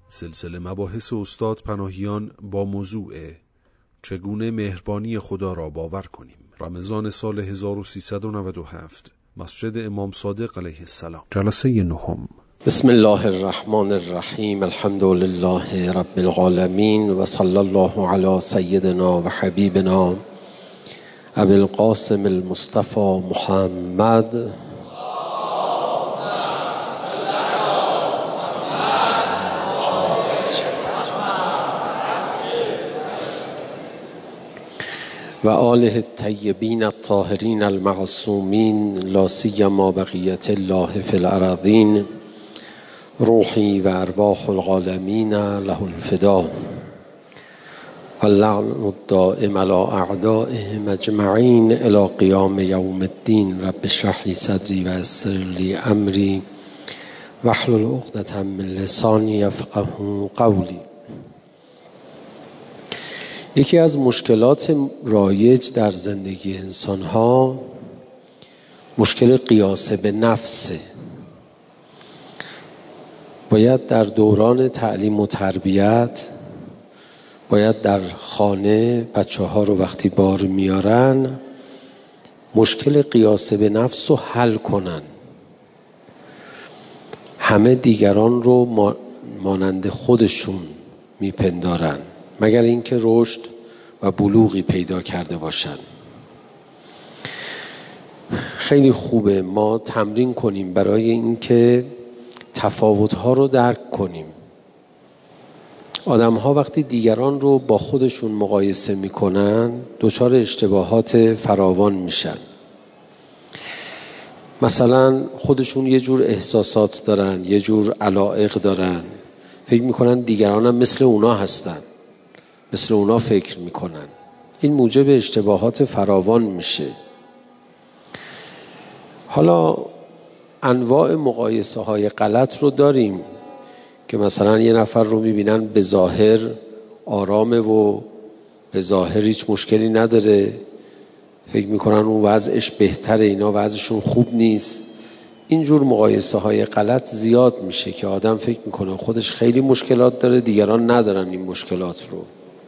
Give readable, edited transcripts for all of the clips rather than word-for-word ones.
سلسله مباحث استاد پناهیان با موضوع چگونه مهربانی خدا را باور کنیم. رمضان سال 1397 مسجد امام صادق علیه السلام. جلسه نهم. بسم الله الرحمن الرحیم. الحمد لله رب العالمین و صلی الله علی سیدنا و حبیبنا ابی القاسم المصطفى محمد و آله الطیبین الطاهرین المعصومین لا سیما بقیت الله فی الارضین روحی و ارواح العالمین له الفدا و اللعن الدائم علی اعدائهم اجمعین الی قیام یوم الدین. رب اشرح لی صدری و یسر لی امری واحلل عقدة من لسانی یفقهوا قولی. یکی از مشکلات رایج در زندگی انسان‌ها مشکل قیاس به نفسه. باید در دوران تعلیم و تربیت، باید در خانه بچه‌ها رو وقتی بار میارن مشکل قیاس به نفس رو حل کنن. همه دیگران رو مانند خودشون میپندارن مگر اینکه رشد و بلوغی پیدا کرده باشن. خیلی خوبه ما تمرین کنیم برای اینکه تفاوت‌ها رو درک کنیم. آدم‌ها وقتی دیگران رو با خودشون مقایسه میکنن دچار اشتباهات فراوان میشن. مثلا خودشون یه جور احساسات دارن، یه جور علایق دارن، فکر میکنن دیگران هم مثل اونا هستن، مثل اونا فکر میکنن. این موجب اشتباهات فراوان میشه. حالا انواع مقایسه های غلط رو داریم که مثلا یه نفر رو میبینن به ظاهر آرامه و به ظاهر هیچ مشکلی نداره، فکر میکنن اون وضعش بهتره، اینا وضعشون خوب نیست. اینجور مقایسه های غلط زیاد میشه که آدم فکر میکنه خودش خیلی مشکلات داره، دیگران ندارن این مشکلات رو.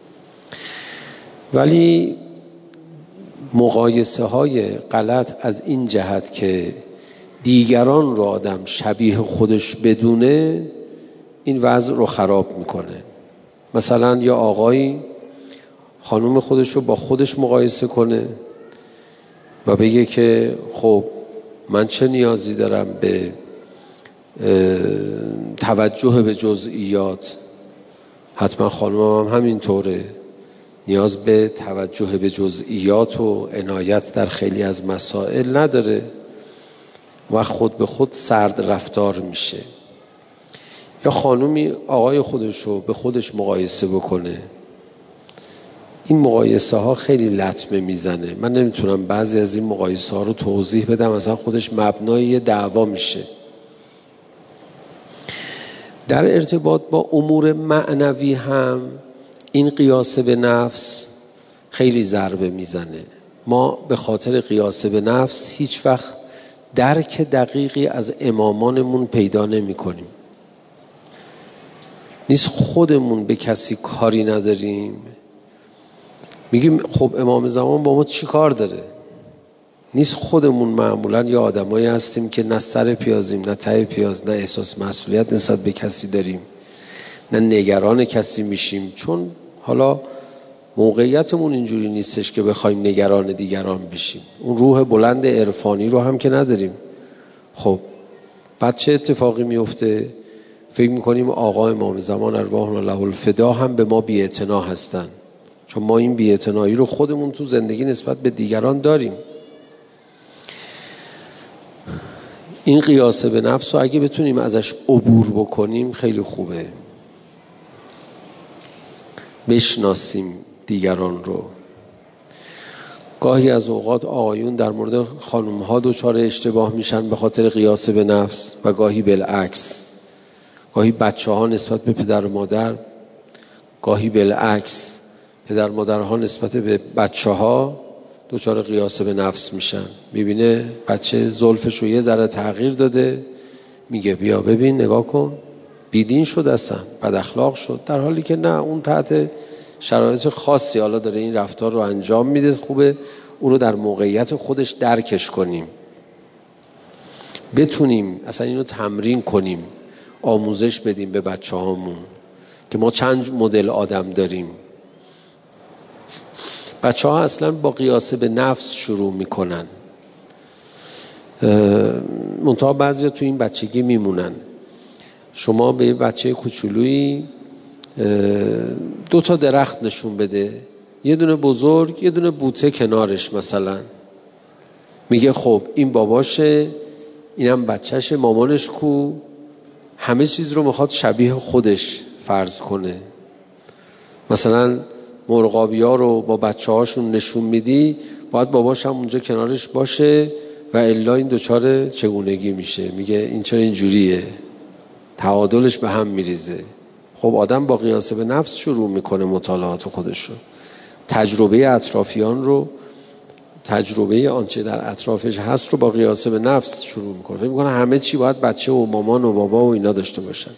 ولی مقایسه های غلط از این جهت که دیگران رو آدم شبیه خودش بدونه این وضع رو خراب میکنه. مثلا یا آقایی خانم خودش رو با خودش مقایسه کنه و بگه که خب من چه نیازی دارم به توجه به جزئیات، حتما خانمم هم همینطوره، نیاز به توجه به جزئیات و عنایت در خیلی از مسائل نداره و خود به خود سرد رفتار میشه. یا خانومی آقای خودش رو به خودش مقایسه بکنه. این مقایسه ها خیلی لطمه میزنه. من نمیتونم بعضی از این مقایسه ها رو توضیح بدم، مثلا خودش مبنای یه دعوا میشه. در ارتباط با امور معنوی هم این قیاس به نفس خیلی ضربه میزنه. ما به خاطر قیاس به نفس هیچ وقت درک دقیقی از امامانمون پیدا نمی کنیم. نیست خودمون به کسی کاری نداریم، میگیم خب امام زمان با ما چی کار داره؟ نیست خودمون معمولا یا آدمایی هستیم که نه سر پیازیم، نه ته پیاز، نه احساس مسئولیت نسبت به کسی داریم، نه نگران کسی میشیم، چون حالا موقعیتمون اینجوری نیستش که بخوایم نگران دیگران بشیم. اون روح بلند عرفانی رو هم که نداریم. خب بعد چه اتفاقی میفته؟ فکر میکنیم آقا امام زمان ارواحنا له الفدا هم به ما بی‌اعتنا هستن، چون ما این بی‌اعتنایی رو خودمون تو زندگی نسبت به دیگران داریم. این قیاس به نفس رو اگه بتونیم ازش عبور بکنیم خیلی خوبه. بشناسیم دیگران رو. گاهی از اوقات آقایون در مورد خانم‌ها دچار اشتباه میشن به خاطر قیاس به نفس و گاهی بالعکس. گاهی بچه‌ها نسبت به پدر و مادر، گاهی بالعکس پدر مادرها نسبت به بچه‌ها دچار قیاس به نفس میشن. میبینه بچه زلفش رو یه ذره تغییر داده، میگه بیا ببین نگاه کن بیدین شد، اصلا بد اخلاق شد، در حالی که نه، اون تحت شرایط خاصی حالا داره این رفتار رو انجام میده. خوبه او رو در موقعیت خودش درکش کنیم، بتونیم اصلا اینو تمرین کنیم، آموزش بدیم به بچه هامون که ما چند مدل آدم داریم. بچه ها اصلا با قیاس به نفس شروع میکنن، منتها بعضی تو این بچگی میمونن. شما به یه بچه کوچولویی 2 تا درخت نشون بده، یه دونه بزرگ یه دونه بوته کنارش مثلا، میگه خب این باباشه، اینم بچهشه، مامانش کو، همه چیز رو میخواد شبیه خودش فرض کنه. مثلا مرغابی ها رو با بچه هاشون نشون میدی، باید باباش هم اونجا کنارش باشه و الا این دچار چگونگی میشه، میگه این چرا اینجوریه، تعادلش به هم میریزه. خب آدم با قیاس به نفس شروع میکنه مطالعات خودش رو، تجربه اطرافیان رو، تجربه آنچه در اطرافش هست رو با قیاس به نفس شروع میکنه، فکر میکنه همه چی باید بچه و مامان و بابا و اینا داشته باشن.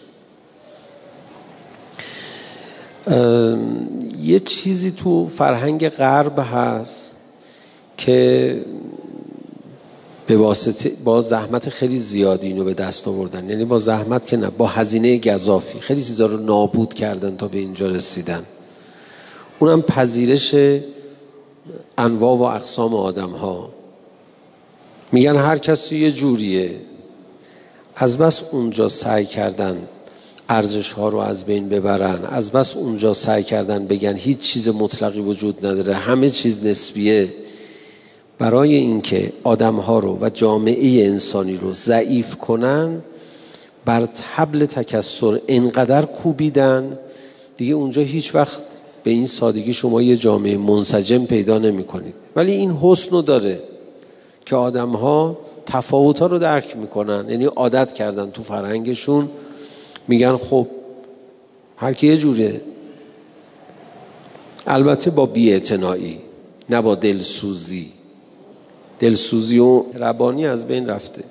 یه چیزی تو فرهنگ غرب هست که به واسطه با زحمت خیلی زیادی اینو به دست آوردن، یعنی با زحمت که نه، با هزینه گزافی خیلی چیزا رو نابود کردن تا به اینجا رسیدن. اونم پذیرش انواع و اقسام آدم ها. میگن هر کسی یه جوریه، از بس اونجا سعی کردن ارزش ها رو از بین ببرن، از بس اونجا سعی کردن بگن هیچ چیز مطلقی وجود نداره، همه چیز نسبیه، برای اینکه آدم ها رو و جامعه انسانی رو ضعیف کنن، بر طبل تکثر انقدر کوبیدن دیگه اونجا هیچ وقت به این سادگی شما یه جامعه منسجم پیدا نمی کنید. ولی این حسن رو داره که آدم ها تفاوت ها رو درک میکنن، یعنی عادت کردن تو فرهنگشون، میگن خب هر کی یه جوره، البته با بی‌اعتنایی، نه با دلسوزی. دلسوزی و ربانی از بین رفته.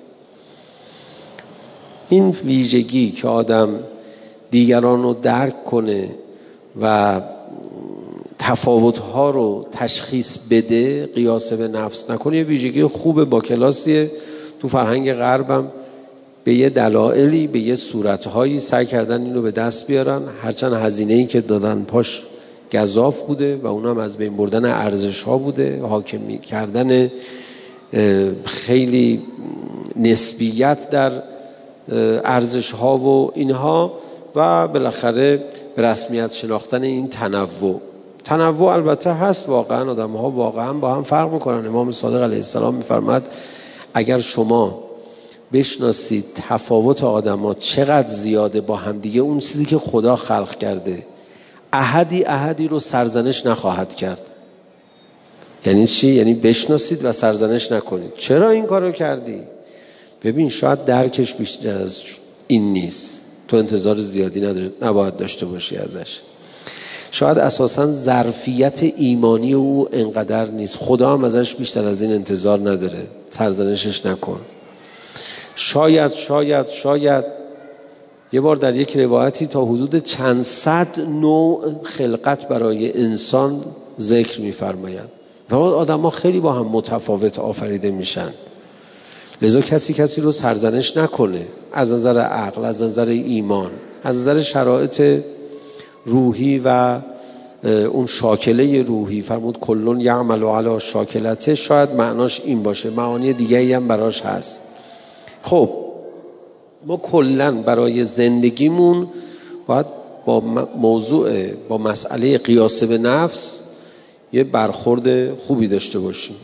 این ویژگی که آدم دیگران رو درک کنه و تفاوت‌ها رو تشخیص بده، قیاس به نفس نکنه، یه ویژگی خوبه، با کلاسیه. تو فرهنگ غربم به یه دلایلی، به یه صورت‌هایی سعی کردن اینو به دست بیارن، هرچند هزینه‌ای که دادن پاش گزاف بوده و اونم از بین بردن ارزش‌ها بوده، حاکم کردن خیلی نسبیت در ارزش‌ها و اینها، و بالاخره به رسمیت شناختن این تنوع البته هست، واقعا آدم‌ها واقعا با هم فرق می‌کنن. امام صادق علیه السلام می‌فرماد اگر شما بشناسید تفاوت آدم‌ها چقدر زیاده با هم دیگه، اون چیزی که خدا خلق کرده احدی رو سرزنش نخواهد کرد. یعنی چی؟ یعنی بشناسید و سرزنش نکنید. چرا این کارو کردی؟ ببین شاید درکش بیشتر از این نیست، تو انتظار زیادی نباید داشته باشی ازش. شاید اساساً ظرفیت ایمانی او انقدر نیست، خدا هم ازش بیشتر از این انتظار نداره، سرزنشش نکن. شاید یه بار در یک روایتی تا حدود چند صد نوع خلقت برای انسان ذکر می‌فرماید و آدم ها خیلی با هم متفاوت آفریده میشن. لذا کسی رو سرزنش نکنه، از نظر عقل، از نظر ایمان، از نظر شرایط روحی و اون شاکله روحی. فرمود کلون یعمل علی شاکلته، شاید معناش این باشه، معانی دیگه‌ای هم براش هست. خب ما کلن برای زندگیمون باید با مسئله قیاس به نفس یه برخورد خوبی داشته باشیم.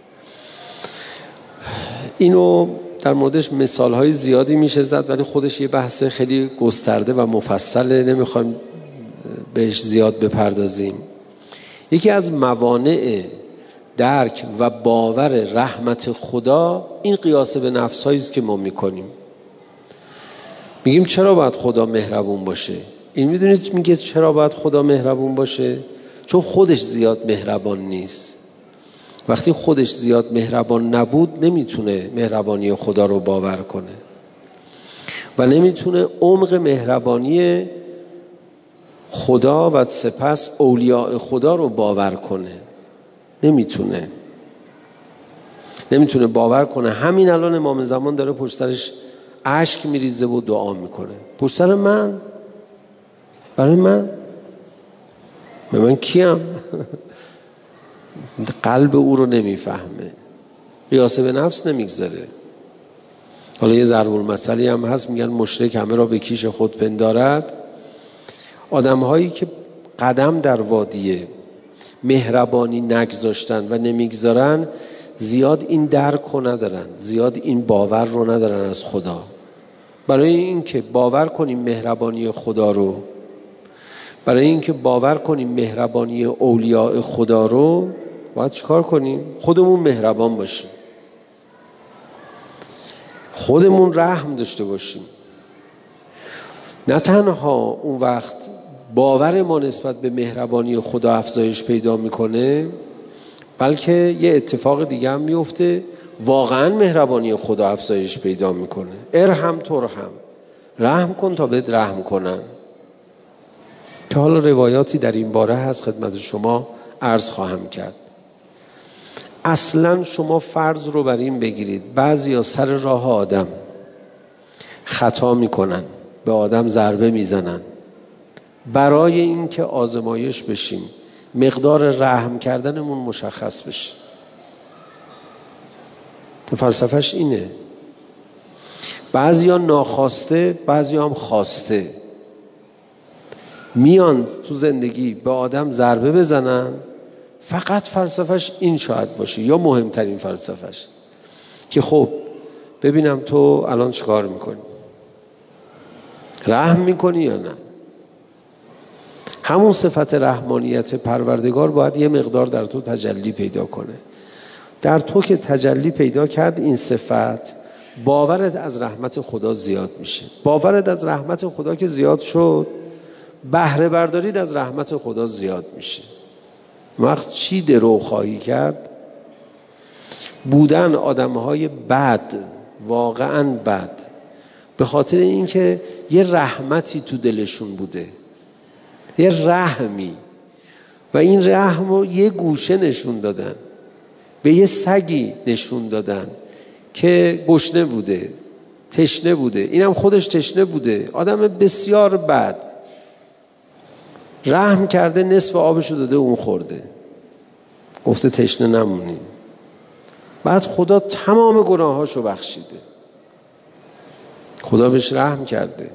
اینو در موردش مثال‌های زیادی میشه زد، ولی خودش یه بحث خیلی گسترده و مفصله، نمیخوایم بهش زیاد بپردازیم. یکی از موانع درک و باور رحمت خدا این قیاس به نفس‌هایی است که ما میکنیم. میگیم چرا باید خدا مهربون باشه؟ این میدونید میگه چرا باید خدا مهربون باشه؟ چون خودش زیاد مهربان نیست. وقتی خودش زیاد مهربان نبود نمیتونه مهربانی خدا رو باور کنه. و نمیتونه عمق مهربانی خدا و سپس اولیاء خدا رو باور کنه. نمیتونه باور کنه. همین الان امام زمان داره پشت سرش اشک میریزه و دعا میکنه. پشت سر من؟ برای من کیم؟ قلب او رو نمیفهمه، قیاس به نفس نمیگذاره. حالا یه ضرب المثلی هم هست، میگن مشرک همه را به کیش خود پندارد. آدم هایی که قدم در وادی مهربانی نگذاشتن و نمیگذارن زیاد این درک رو ندارن، زیاد این باور رو ندارن از خدا. برای اینکه باور کنیم مهربانی خدا رو، برای اینکه باور کنیم مهربانی اولیاء خدا رو، باید چیکار کنیم؟ خودمون مهربان باشیم، خودمون رحم داشته باشیم. نه تنها اون وقت باور ما نسبت به مهربانی خدا افزایش پیدا میکنه، بلکه یه اتفاق دیگه هم میفته، واقعا مهربانی خدا افزایش پیدا میکنه. ارحم ترحم، رحم کن تا بهت رحم کنن. که حالا روایاتی در این باره هست خدمت شما عرض خواهم کرد. اصلا شما فرض رو بر این بگیرید بعضیا سر راه آدم خطا میکنن، به آدم ضربه میزنن، برای اینکه آزمایش بشیم مقدار رحم کردنمون مشخص بشه. فلسفهش اینه. بعضیا ناخواسته، بعضیا هم خواسته میان تو زندگی به آدم ضربه بزنن. فقط فلسفهش این شاید باشه، یا مهمترین فلسفهش، که خب ببینم تو الان چیکار میکنی، رحم میکنی یا نه. همون صفت رحمانیت پروردگار باید یه مقدار در تو تجلی پیدا کنه. در تو که تجلی پیدا کرد این صفت، باورت از رحمت خدا زیاد میشه. باورت از رحمت خدا که زیاد شد، بهره بردارید از رحمت خدا زیاد میشه. وقت چی درو خواهی کرد؟ بودن آدمهای بد، واقعا بد، به خاطر اینکه یه رحمتی تو دلشون بوده، یه رحمی، و این رحم رو یه گوشه نشون دادن، به یه سگی نشون دادن که گشنه بوده، تشنه بوده، اینم خودش تشنه بوده، آدم بسیار بد، رحم کرده نصف آبشو داده اون خورده، گفته تشنه نمونی. بعد خدا تمام گناهاشو بخشیده، خدا بهش رحم کرده.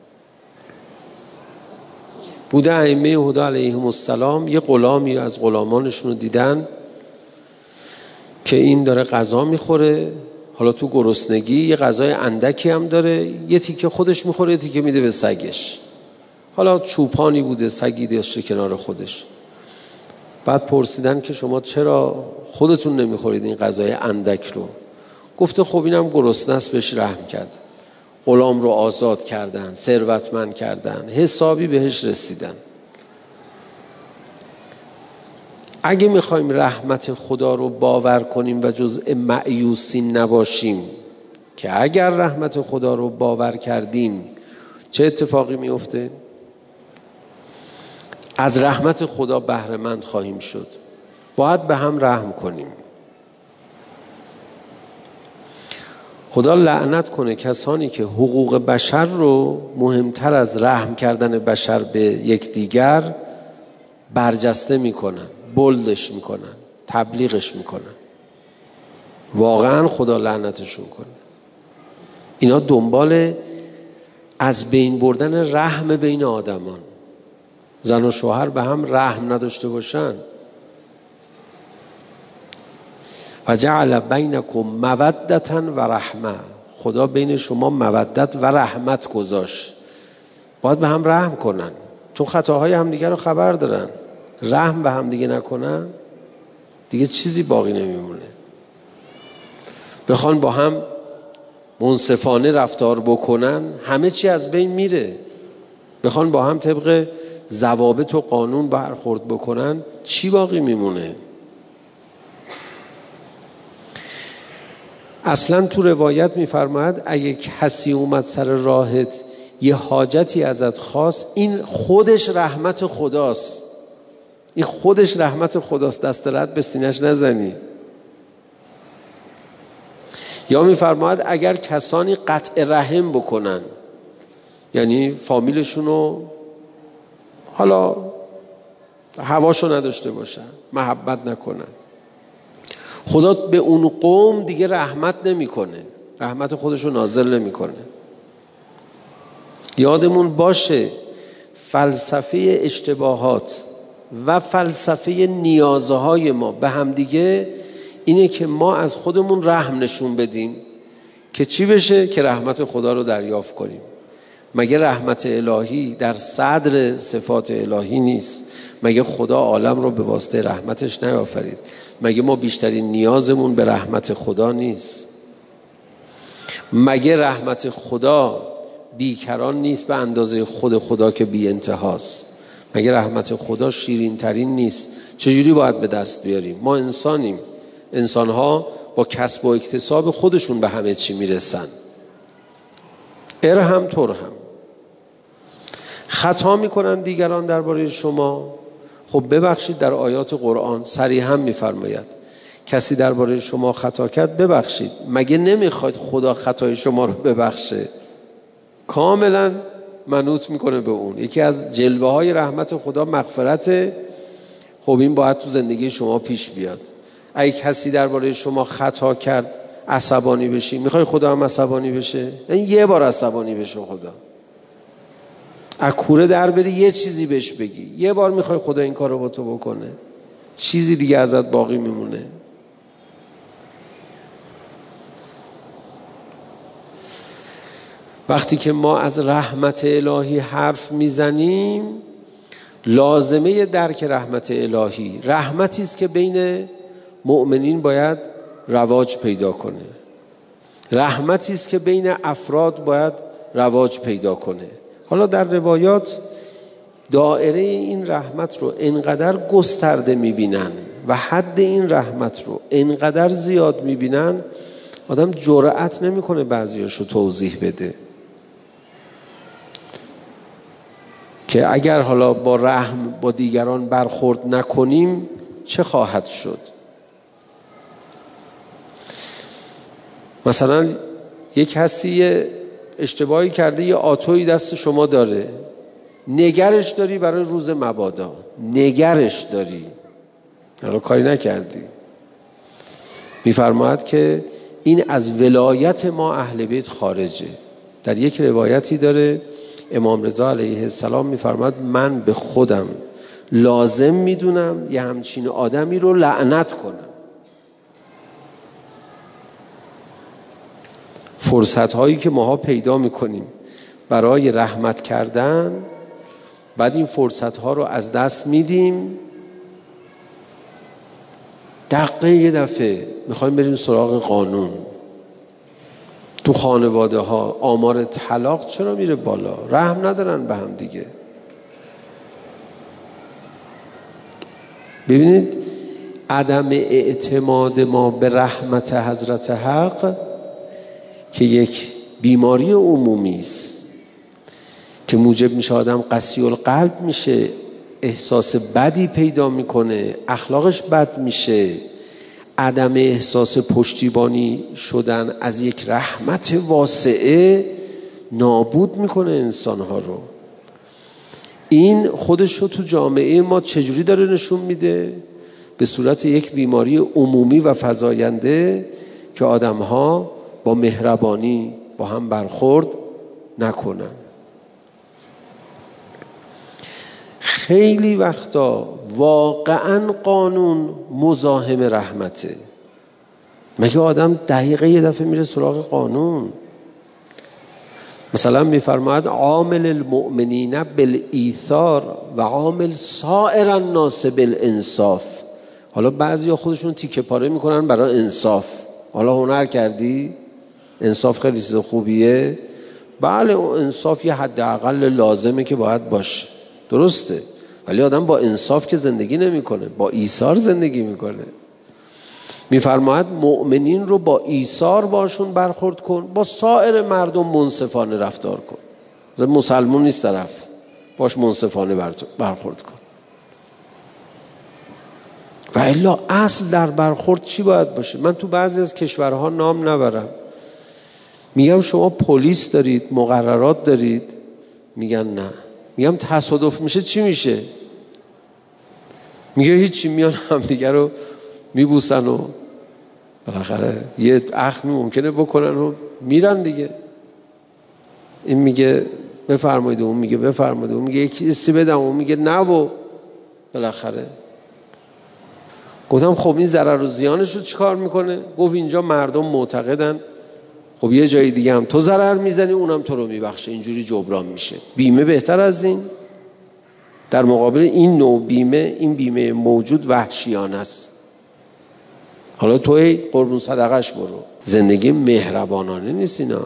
بوده ائمه هدی علیهم السلام یه غلامی از غلامانشون رو دیدن که این داره غذا میخوره، حالا تو گرسنگی یه غذای اندکی هم داره، یه تیکه خودش میخوره، یه تیکه میده به سگش. حالا چوپانی بوده، سگی داشته کنار خودش. بعد پرسیدن که شما چرا خودتون نمیخورید این غذای اندک رو؟ گفته خب اینم گرسنه است، بهش رحم کرد. غلام رو آزاد کردن، ثروتمند کردن، حسابی بهش رسیدن. اگه میخوایم رحمت خدا رو باور کنیم و جزء مایوسین نباشیم، که اگر رحمت خدا رو باور کردیم چه اتفاقی میفته؟ از رحمت خدا بهره مند خواهیم شد. باید به هم رحم کنیم. خدا لعنت کنه کسانی که حقوق بشر رو مهمتر از رحم کردن بشر به یکدیگر برجسته میکنن، بولدش میکنن، تبلیغش میکنن. واقعا خدا لعنتشون کنه. اینا دنبال از بین بردن رحم بین آدمان. زن و شوهر به هم رحم نداشته باشن. و جعل بینکم مودة و رحمه، خدا بین شما مودت و رحمت گذاشت. باید به هم رحم کنن، چون خطاهای همدیگه رو خبر دارن. رحم به هم دیگه نکنن دیگه چیزی باقی نمیمونه. بخوان با هم منصفانه رفتار بکنن همه چی از بین میره. بخوان با هم طبق ضوابط و قانون برخورد بکنن چی باقی میمونه؟ اصلا تو روایت میفرماید اگه کسی اومد سر راهت یه حاجتی ازت خواست، این خودش رحمت خداست. این خودش رحمت خداست، دست رد به سینه‌اش نزنی. یا میفرماید اگر کسانی قطع رحم بکنن، یعنی فامیلشونو حالا هواشو نداشته باشن، محبت نکنن، خدا به اون قوم دیگه رحمت نمیکنه، رحمت خودشو نازل نمیکنه. یادمون باشه فلسفه اشتباهات و فلسفه نیازهای ما به هم دیگه اینه که ما از خودمون رحم نشون بدیم که چی بشه؟ که رحمت خدا رو دریافت کنیم. مگه رحمت الهی در صدر صفات الهی نیست؟ مگه خدا عالم رو به واسطه رحمتش نیافرید؟ مگه ما بیشترین نیازمون به رحمت خدا نیست؟ مگه رحمت خدا بیکران نیست به اندازه خود خدا که بی انتهاست؟ مگه رحمت خدا شیرین ترین نیست؟ چجوری باید به دست بیاریم؟ ما انسانیم، انسانها با کسب و اکتساب خودشون به همه چی میرسن. ارحم ترحم. خطا میکنن دیگران درباره شما، خب ببخشید. در آیات قرآن صریحا میفرماید کسی درباره شما خطا کرد ببخشید. مگه نمیخواید خدا خطای شما رو ببخشه؟ کاملا منوط میکنه به اون. یکی از جلوه های رحمت خدا مغفرته. خب این باید تو زندگی شما پیش بیاد. اگه کسی درباره شما خطا کرد عصبانی بشی، میخوای خدا هم عصبانی بشه؟ این یه بار عصبانی بشه خدا، از کوره در بری یه چیزی بهش بگی، یه بار میخوای خدا این کار رو با تو بکنه، چیزی دیگه ازت باقی میمونه؟ وقتی که ما از رحمت الهی حرف میزنیم، لازمه درک رحمت الهی رحمتی است که بین مؤمنین باید رواج پیدا کنه، رحمتی است که بین افراد باید رواج پیدا کنه. حالا در روایات دایره این رحمت رو انقدر گسترده میبینن و حد این رحمت رو انقدر زیاد میبینن آدم جرأت نمیکنه بعضیاشو توضیح بده که اگر حالا با رحم با دیگران برخورد نکنیم چه خواهد شد. مثلا یک کسی اشتباهی کرده، یه آتویی دست شما داره، نگرش داری برای روز مبادا، نگرش داری، حالا کاری نکردی. میفرماید که این از ولایت ما اهل بیت خارجه. در یک روایتی داره امام رضا علیه السلام میفرماید من به خودم لازم میدونم یه همچین آدمی رو لعنت کنم. فرصت هایی که ماها پیدا میکنیم برای رحمت کردن، بعد این فرصت ها رو از دست میدیم. دقیقه یه دفعه میخوایم بریم سراغ قانون. تو خانواده ها آمار طلاق چرا میره بالا؟ رحم ندارن به هم دیگه. ببینید عدم اعتماد ما به رحمت حضرت حق که یک بیماری عمومی است که موجب میشه آدم قسی القلب میشه، احساس بدی پیدا میکنه، اخلاقش بد میشه. عدم احساس پشتیبانی شدن از یک رحمت واسعه نابود میکنه انسانها رو. این خودش رو تو جامعه ما چجوری داره نشون میده؟ به صورت یک بیماری عمومی و فزاینده که آدمها با مهربانی با هم برخورد نکنن. خیلی وقتا واقعا قانون مزاحم رحمته. مگه آدم دقیقه یه دفعه میره سراغ قانون؟ مثلا میفرماید عامل المؤمنین بالایثار و عامل سائر الناس بالانصاف. حالا بعضیا خودشون تیکه پاره میکنن برای انصاف. حالا هنر کردی؟ انصاف خیلی چیز خوبیه. بله انصاف یه حداقل لازمه که باید باشه، درسته، ولی آدم با انصاف که زندگی نمیکنه، با ایثار زندگی میکنه. میفرماید مؤمنین رو با ایثار باشون برخورد کن، با سایر مردم منصفانه رفتار کن. مسلمون نیست طرف، باش منصفانه برخورد کن. و الا اصل در برخورد چی باید باشه؟ من تو بعضی از کشورها نام نبرم، میگم شما پلیس دارید، مقررات دارید، میگن نه. میگم تصادف میشه چی میشه؟ میگه هیچی، میان همدیگه رو میبوسن و بالاخره یه اخمی ممکنه بکنن و میرن دیگه. این میگه بفرمایید، اون میگه بفرمایید، اون میگه یکی استی بدم، اون میگه نه، و بالاخره گفتم خب این ضرر و زیانش رو چیکار میکنه؟ گفت اینجا مردم معتقدن خب یه جای دیگه هم تو ضرر میزنی اونم تو رو میبخشه، اینجوری جبران میشه. بیمه بهتر از این؟ در مقابل این نوع بیمه، این بیمه موجود وحشیانه است. حالا توی قربون صدقش برو. زندگی مهربانانه نیست اینا.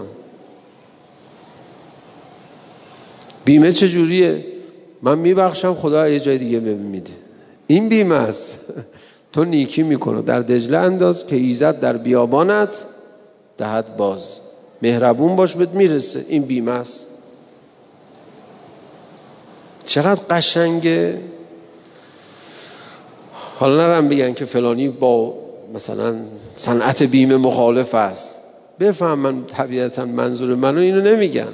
بیمه چجوریه؟ من میبخشم، خدا یه جای دیگه میده. این بیمه است. تو نیکی میکنه در دجله انداز که ایزد در بیابانت دهد باز. مهربون باش بهت میرسه. این بیمه است. چقدر قشنگه. حالا نرم بگن که فلانی با مثلا صنعت بیمه مخالف است. بفهم من طبیعتا منظور منو اینو نمیگن.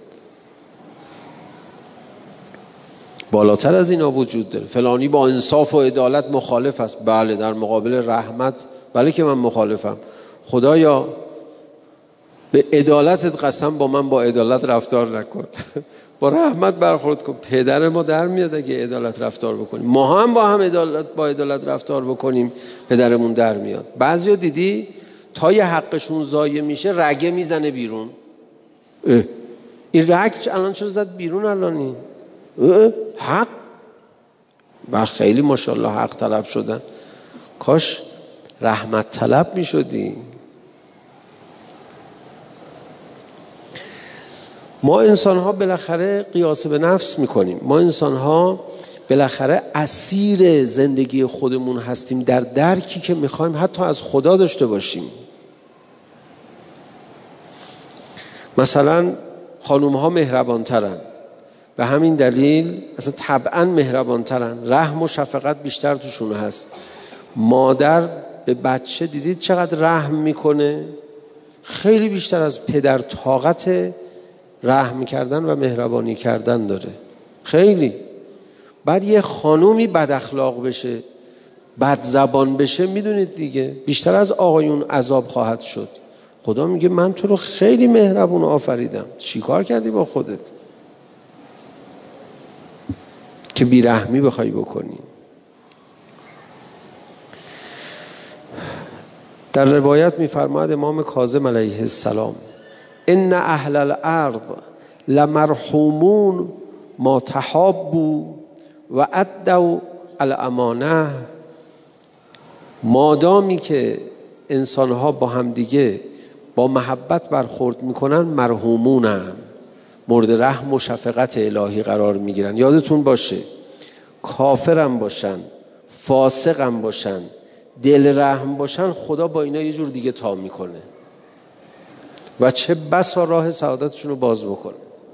بالاتر از اینا وجود داره. فلانی با انصاف و عدالت مخالف است. بله، در مقابل رحمت بله که من مخالفم. خدایا به عدالتت قسم با من با عدالت رفتار نکن. با رحمت برخورد کن. پدر ما در میاد اگه عدالت رفتار بکنیم. ما هم با عدالت رفتار بکنیم پدرمون در میاد. بعضیا دیدی تا یه حقشون ضایع میشه رگه میزنه بیرون. این رگ الان چرا زد بیرون الانی؟ حق بر خیلی ماشاءالله حق طلب شدن. کاش رحمت طلب میشدی. ما انسان ها بالاخره قیاس به نفس میکنیم. ما انسان ها بالاخره اسیر زندگی خودمون هستیم در درکی که میخوایم حتی از خدا داشته باشیم. مثلا خانوم ها مهربان ترن، به همین دلیل اصلا طبعا مهربان ترن، رحم و شفقت بیشتر توشون هست. مادر به بچه دیدید چقدر رحم میکنه؟ خیلی بیشتر از پدر طاقت رحم کردن و مهربانی کردن داره. خیلی. بعد یه خانومی بد اخلاق بشه، بد زبان بشه، میدونید دیگه بیشتر از آقایون عذاب خواهد شد. خدا میگه من تو رو خیلی مهربون آفریدم، چی کار کردی با خودت که بیرحمی بخوای بکنی؟ در روایت میفرماید امام کاظم علیه السلام ان اهل الارض لمرحومون ما تحابوا و ادوا الامانه. مادامی که انسانها با همدیگه با محبت برخورد میکنن مرحومونن، مورد رحم و شفقت الهی قرار میگیرن. یادتون باشه کافرم باشن، فاسقم باشن، دل رحم باشن، خدا با اینا یه جور دیگه تا میکنه و چه بسا راه سعادتشون رو باز بکنه.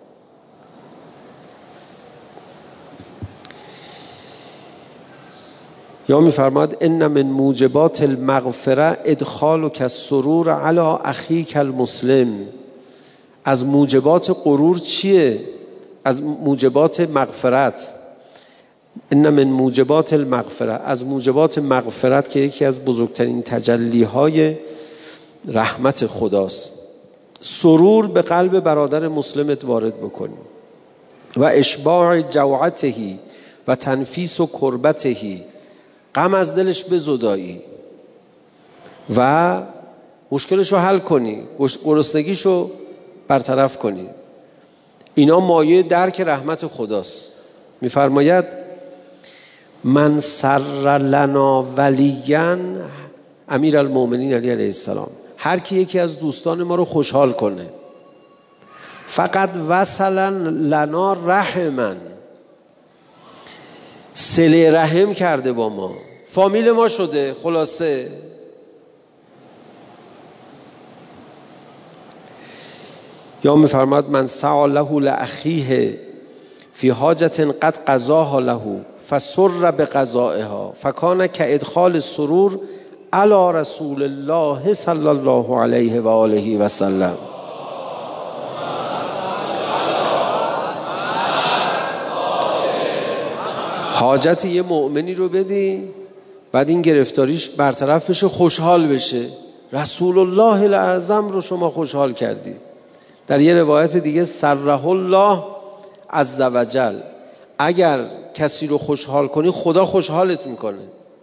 یا میفرماد ان من موجبات المغفره ادخالک السرور علی اخیک المسلم. از موجبات غرور چیه؟ از موجبات مغفرت. ان من موجبات المغفره، از موجبات مغفرت که یکی از بزرگترین تجلیهای رحمت خداست، سرور به قلب برادر مسلمت وارد بکنی و اشباع جوعتهی و تنفیس و کربتهی، غم از دلش بزدایی و مشکلشو حل کنی، گرسنگیشو برطرف کنی. اینا مایه درک رحمت خداست. میفرماید من سر لنا ولیا، امیر المؤمنین علی علیه السلام، هر کی یکی از دوستان ما رو خوشحال کنه، فقط وصلا لنا رحمن، صله رحم کرده با ما، فامیل ما شده، خلاصه یا میفرماد من سعی له لاخیه فی حاجت قد قضاها له فسر بقضائها فکان کادخال السرور علی رسول الله صلی الله علیه و آله و سلم. حاجت یه مؤمنی رو بدی، بعد این گرفتاریش برطرف بشه، خوشحال بشه. رسول الله الاعظم رو شما خوشحال کردی. در یه روایت دیگه سره الله عز وجل، اگر کسی رو خوشحال کنی خدا خوشحالت میکنه.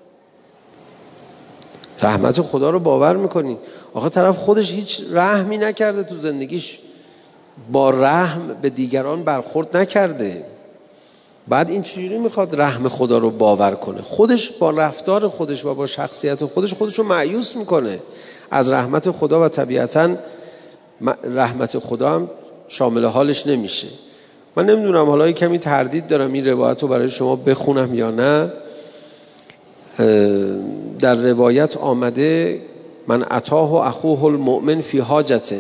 رحمت خدا رو باور میکنی. آخه طرف خودش هیچ رحمی نکرده تو زندگیش، با رحم به دیگران برخورد نکرده، بعد این چجوری میخواد رحم خدا رو باور کنه؟ خودش با رفتار خودش و با شخصیت خودش رو مایوس میکنه از رحمت خدا و طبیعتاً رحمت خدا هم شامل حالش نمیشه. من نمیدونم، حالا کمی تردید دارم این روایت رو برای شما بخونم یا نه. در روایت آمده من اتاه اخوه المؤمن فی حاجت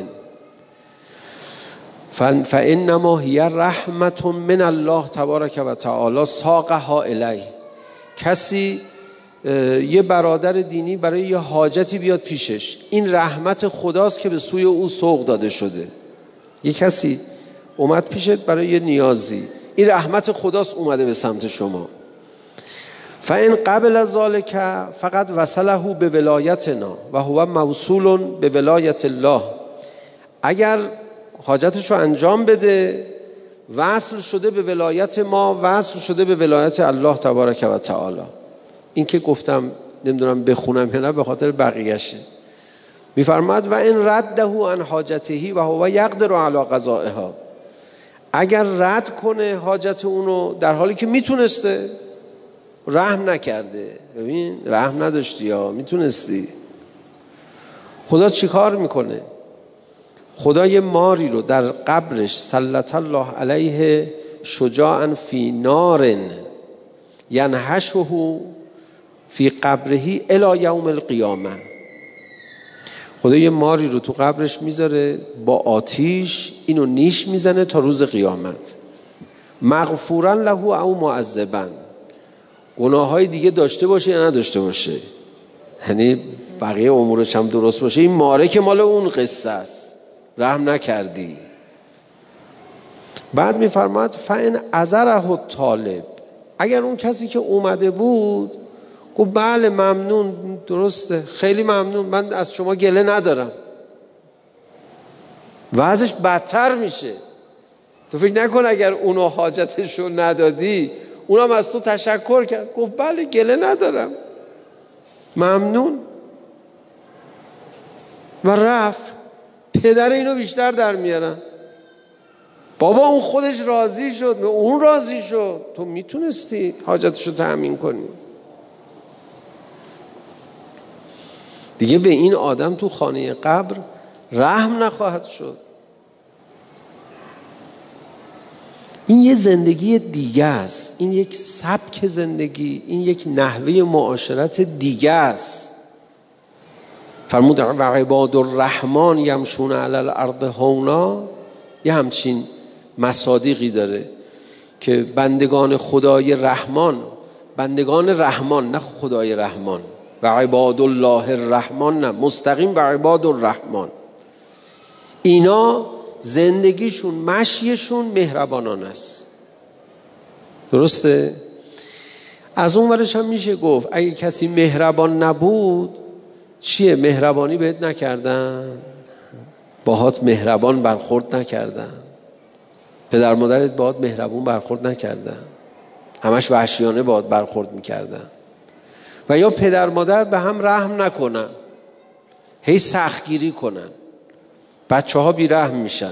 فانما هی رحمت من الله تبارک و تعالی ساقها الیه. کسی یه برادر دینی برای یه حاجتی بیاد پیشش، این رحمت خداست که به سوی او سوق داده شده. یه کسی اومد پیشت برای یه نیازی، این رحمت خداست اومده به سمت شما. فان قبل ذلک فقط وصله به ولایتنا و هو موصول به ولایت الله. اگر حاجتش رو انجام بده، وصل شده به ولایت ما، وصل شده به ولایت الله تبارک و تعالی. این که گفتم نمیدونم بخونم یا نه به خاطر بقیه‌شه. میفرماد و ان رده عن حاجته و هو یقدر علی قضائها. اگر رد کنه حاجت اونو در حالی که میتونسته، رحم نکرده. ببین رحم نداشتی یا میتونستی. خدا چی کار میکنه؟ خدا یه ماری رو در قبرش سلط الله علیه شجاعا فی نار ینحشه فی قبره الی یوم القیامه. خدا یه ماری رو تو قبرش میذاره با آتیش، اینو نیش میزنه تا روز قیامت. مغفورا له او معذبا، گناههای دیگه داشته باشه یا نداشته باشه، یعنی بقیه امورش هم درست باشه، این ماره که مال اون قصه است، رحم نکردی. بعد میفرماد فان عذره الطالب. اگر اون کسی که اومده بود گفت بله ممنون، درسته، خیلی ممنون، من از شما گله ندارم، وضعش بدتر میشه. تو فکر نکن اگر اونو حاجتش رو ندادی اونم از تو تشکر کرد، گفت بله گله ندارم، ممنون و رفت، پدر اینو بیشتر در میارن. بابا اون خودش راضی شد، اون راضی شد، تو میتونستی حاجتش رو تأمین کنی. دیگه به این آدم تو خانه قبر رحم نخواهد شد. این یه زندگی دیگه است، این یک سبک زندگی، این یک نحوه معاشرت دیگه است. فرمود و عباد الرحمن یمشون علی الارض هونا. یه همچین مصادیقی داره که بندگان خدای رحمان، بندگان رحمان نه خدای رحمان، و عباد الله الرحمن نه، مستقیم و عباد الرحمن، اینا زندگیشون مشیشون مهربانان است. درسته؟ از اون ورش هم میشه گفت اگه کسی مهربان نبود، چیه؟ مهربانی بهت نکردن، باهات مهربان برخورد نکردن، پدر مادرت باهات مهربون برخورد نکردن، همش وحشیانه باهات برخورد میکردن. و یا پدر مادر به هم رحم نکنن، هی سختگیری کنن، بچه ها بی رحم میشن.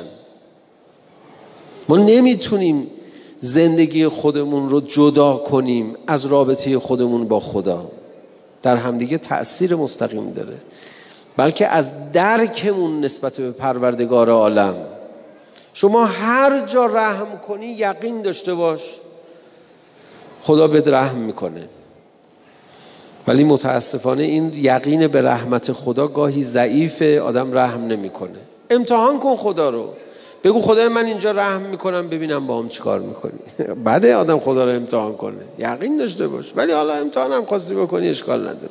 ما نمیتونیم زندگی خودمون رو جدا کنیم از رابطه خودمون با خدا، در همدیگه تأثیر مستقیم داره، بلکه از درکمون نسبت به پروردگار عالم. شما هر جا رحم کنی یقین داشته باش خدا بهت رحم میکنه. ولی متاسفانه این یقین به رحمت خدا گاهی ضعیفه، آدم رحم نمیکنه. امتحان کن خدا رو، بگو خدای من اینجا رحم میکنم ببینم با هم چی کار میکنی. بعد آدم خدا رو امتحان کنه، یقین داشته باش. ولی حالا امتحان هم خواستی بکنی اشکال نداره.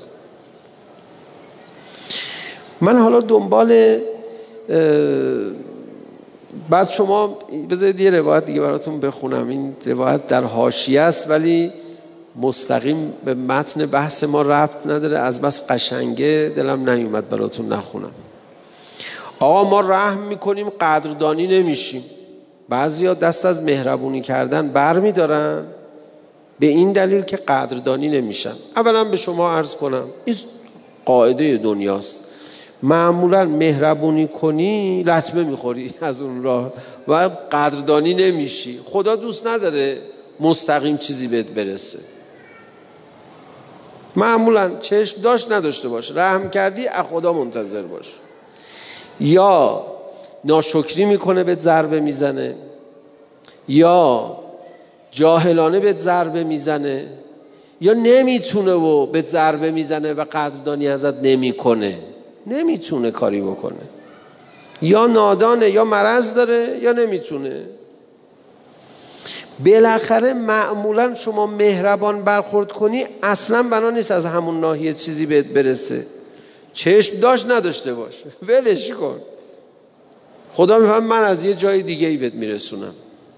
من حالا دنبال بعد شما بذارید یه روایت دیگه براتون بخونم. این روایت در حاشیه است ولی مستقیم به متن بحث ما ربط نداره، از بس قشنگه دلم نیومد براتون نخونم. آقا ما رحم میکنیم قدردانی نمیشیم. بعضیا دست از مهربونی کردن بر میدارن به این دلیل که قدردانی نمیشن. اولا به شما عرض کنم این قاعده دنیاست، معمولا مهربونی کنی لطمه میخوری از اون راه و قدردانی نمیشی. خدا دوست نداره مستقیم چیزی بهت برسه. معمولا چشم داشت نداشته باش، رحم کردی از خدا منتظر باش. یا ناشکری میکنه بهت ضربه میزنه، یا جاهلانه بهت ضربه میزنه، یا نمیتونه و بهت ضربه میزنه و قدردانی ازت نمیکنه، نمیتونه کاری بکنه، یا نادانه یا مرض داره یا نمیتونه. بالاخره معمولا شما مهربان برخورد کنی اصلا بنا نیست از همون ناحیه چیزی بهت برسه. چشم داشت نداشته باش، ولش کن. خدا میفهم من از یه جای دیگه ای بهت میرسونم.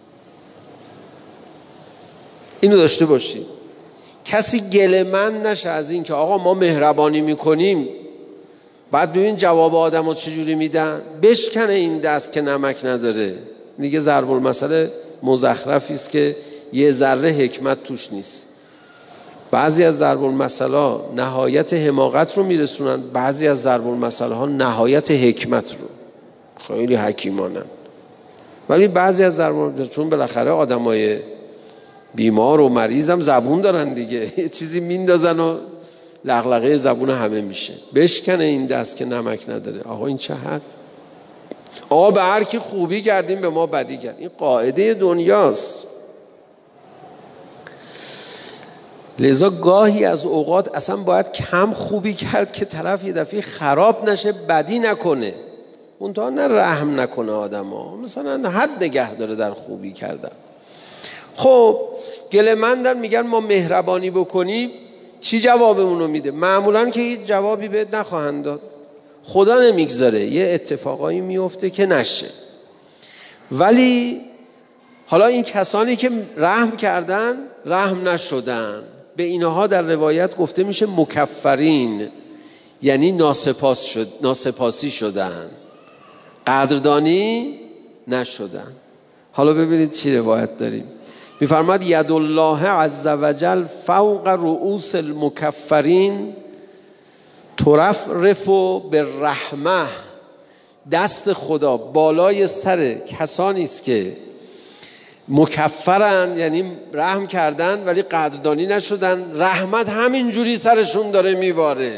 اینو داشته باشی. کسی گله‌مند نشه از این که آقا ما مهربانی میکنیم بعد ببین جواب آدمو چجوری میدن. بشکنه این دست که نمک نداره. دیگه ضرب المثل مزخرفی است که یه ذره حکمت توش نیست. بعضی از ضرب المثل‌ها نهایت حماقت رو میرسونن، بعضی از ضرب المثل‌ها نهایت حکمت رو. خیلی حکیمانن. ولی بعضی از ضرب المثل‌ها چون بالاخره آدمای بیمار و مریض هم زبون دارن دیگه، یه چیزی میندازن و لغلغه زبون همه میشه. بشکنه این دست که نمک نداره. آقا این چه حد؟ آقا به هر کی خوبی کردیم به ما بدی کرد. این قاعده دنیاست. لذا گاهی از اوقات اصلا باید کم خوبی کرد که طرف یه دفعه خراب نشه، بدی نکنه. منتها نه رحم نکنه آدم ها، مثلا حد نگه داره در خوبی کردن. خب گله‌مندن میگن ما مهربانی بکنیم، چی جوابمون رو میده؟ معمولا که هیچ جوابی بهت نخواهند داد. خدا نمیگذاره یه اتفاقایی میفته که نشه. ولی حالا این کسانی که رحم کردن رحم نشدن، به اینها در روایت گفته میشه مکفرین، یعنی ناسپاسی شدن، قدردانی نشدن. حالا ببینید چی روایت داریم. میفرماد ید الله عز وجل فوق رؤوس المکفرین ترفرف بالرحمه. دست خدا بالای سر کسانی است که مکفرن، یعنی رحم کردن ولی قدردانی نشدن. رحمت همینجوری سرشون داره میباره،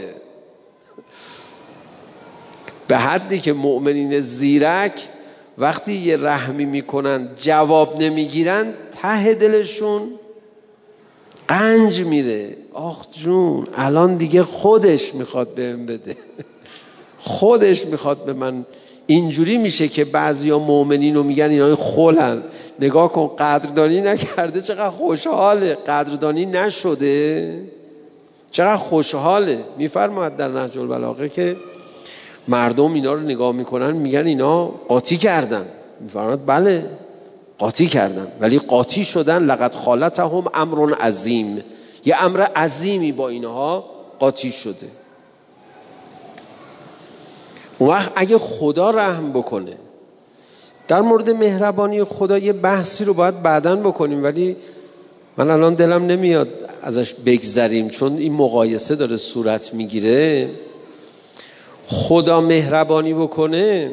به حدی که مؤمنین زیرک وقتی یه رحمی میکنن جواب نمیگیرن ته دلشون قنج میره. آخ جون الان دیگه خودش میخواد بهم بده، خودش میخواد به من. اینجوری میشه که بعضیا مؤمنین رو میگن اینا خولن. نگاه کن قدردانی نکرده چقدر خوشحاله، قدردانی نشده چقدر خوشحاله. میفرماید در نهج البلاغه که مردم اینا رو نگاه میکنن میگن اینا قاطی کردن. میفرماید بله قاطی کردن، ولی قاطی شدن لقد خالتهم امر عظیم، یه امر عظیمی با اینها قاطی شده. اون وقت اگه خدا رحم بکنه، در مورد مهربانی خدا یه بحثی رو باید بعداً بکنیم ولی من الان دلم نمیاد ازش بگذریم چون این مقایسه داره صورت میگیره. خدا مهربانی بکنه،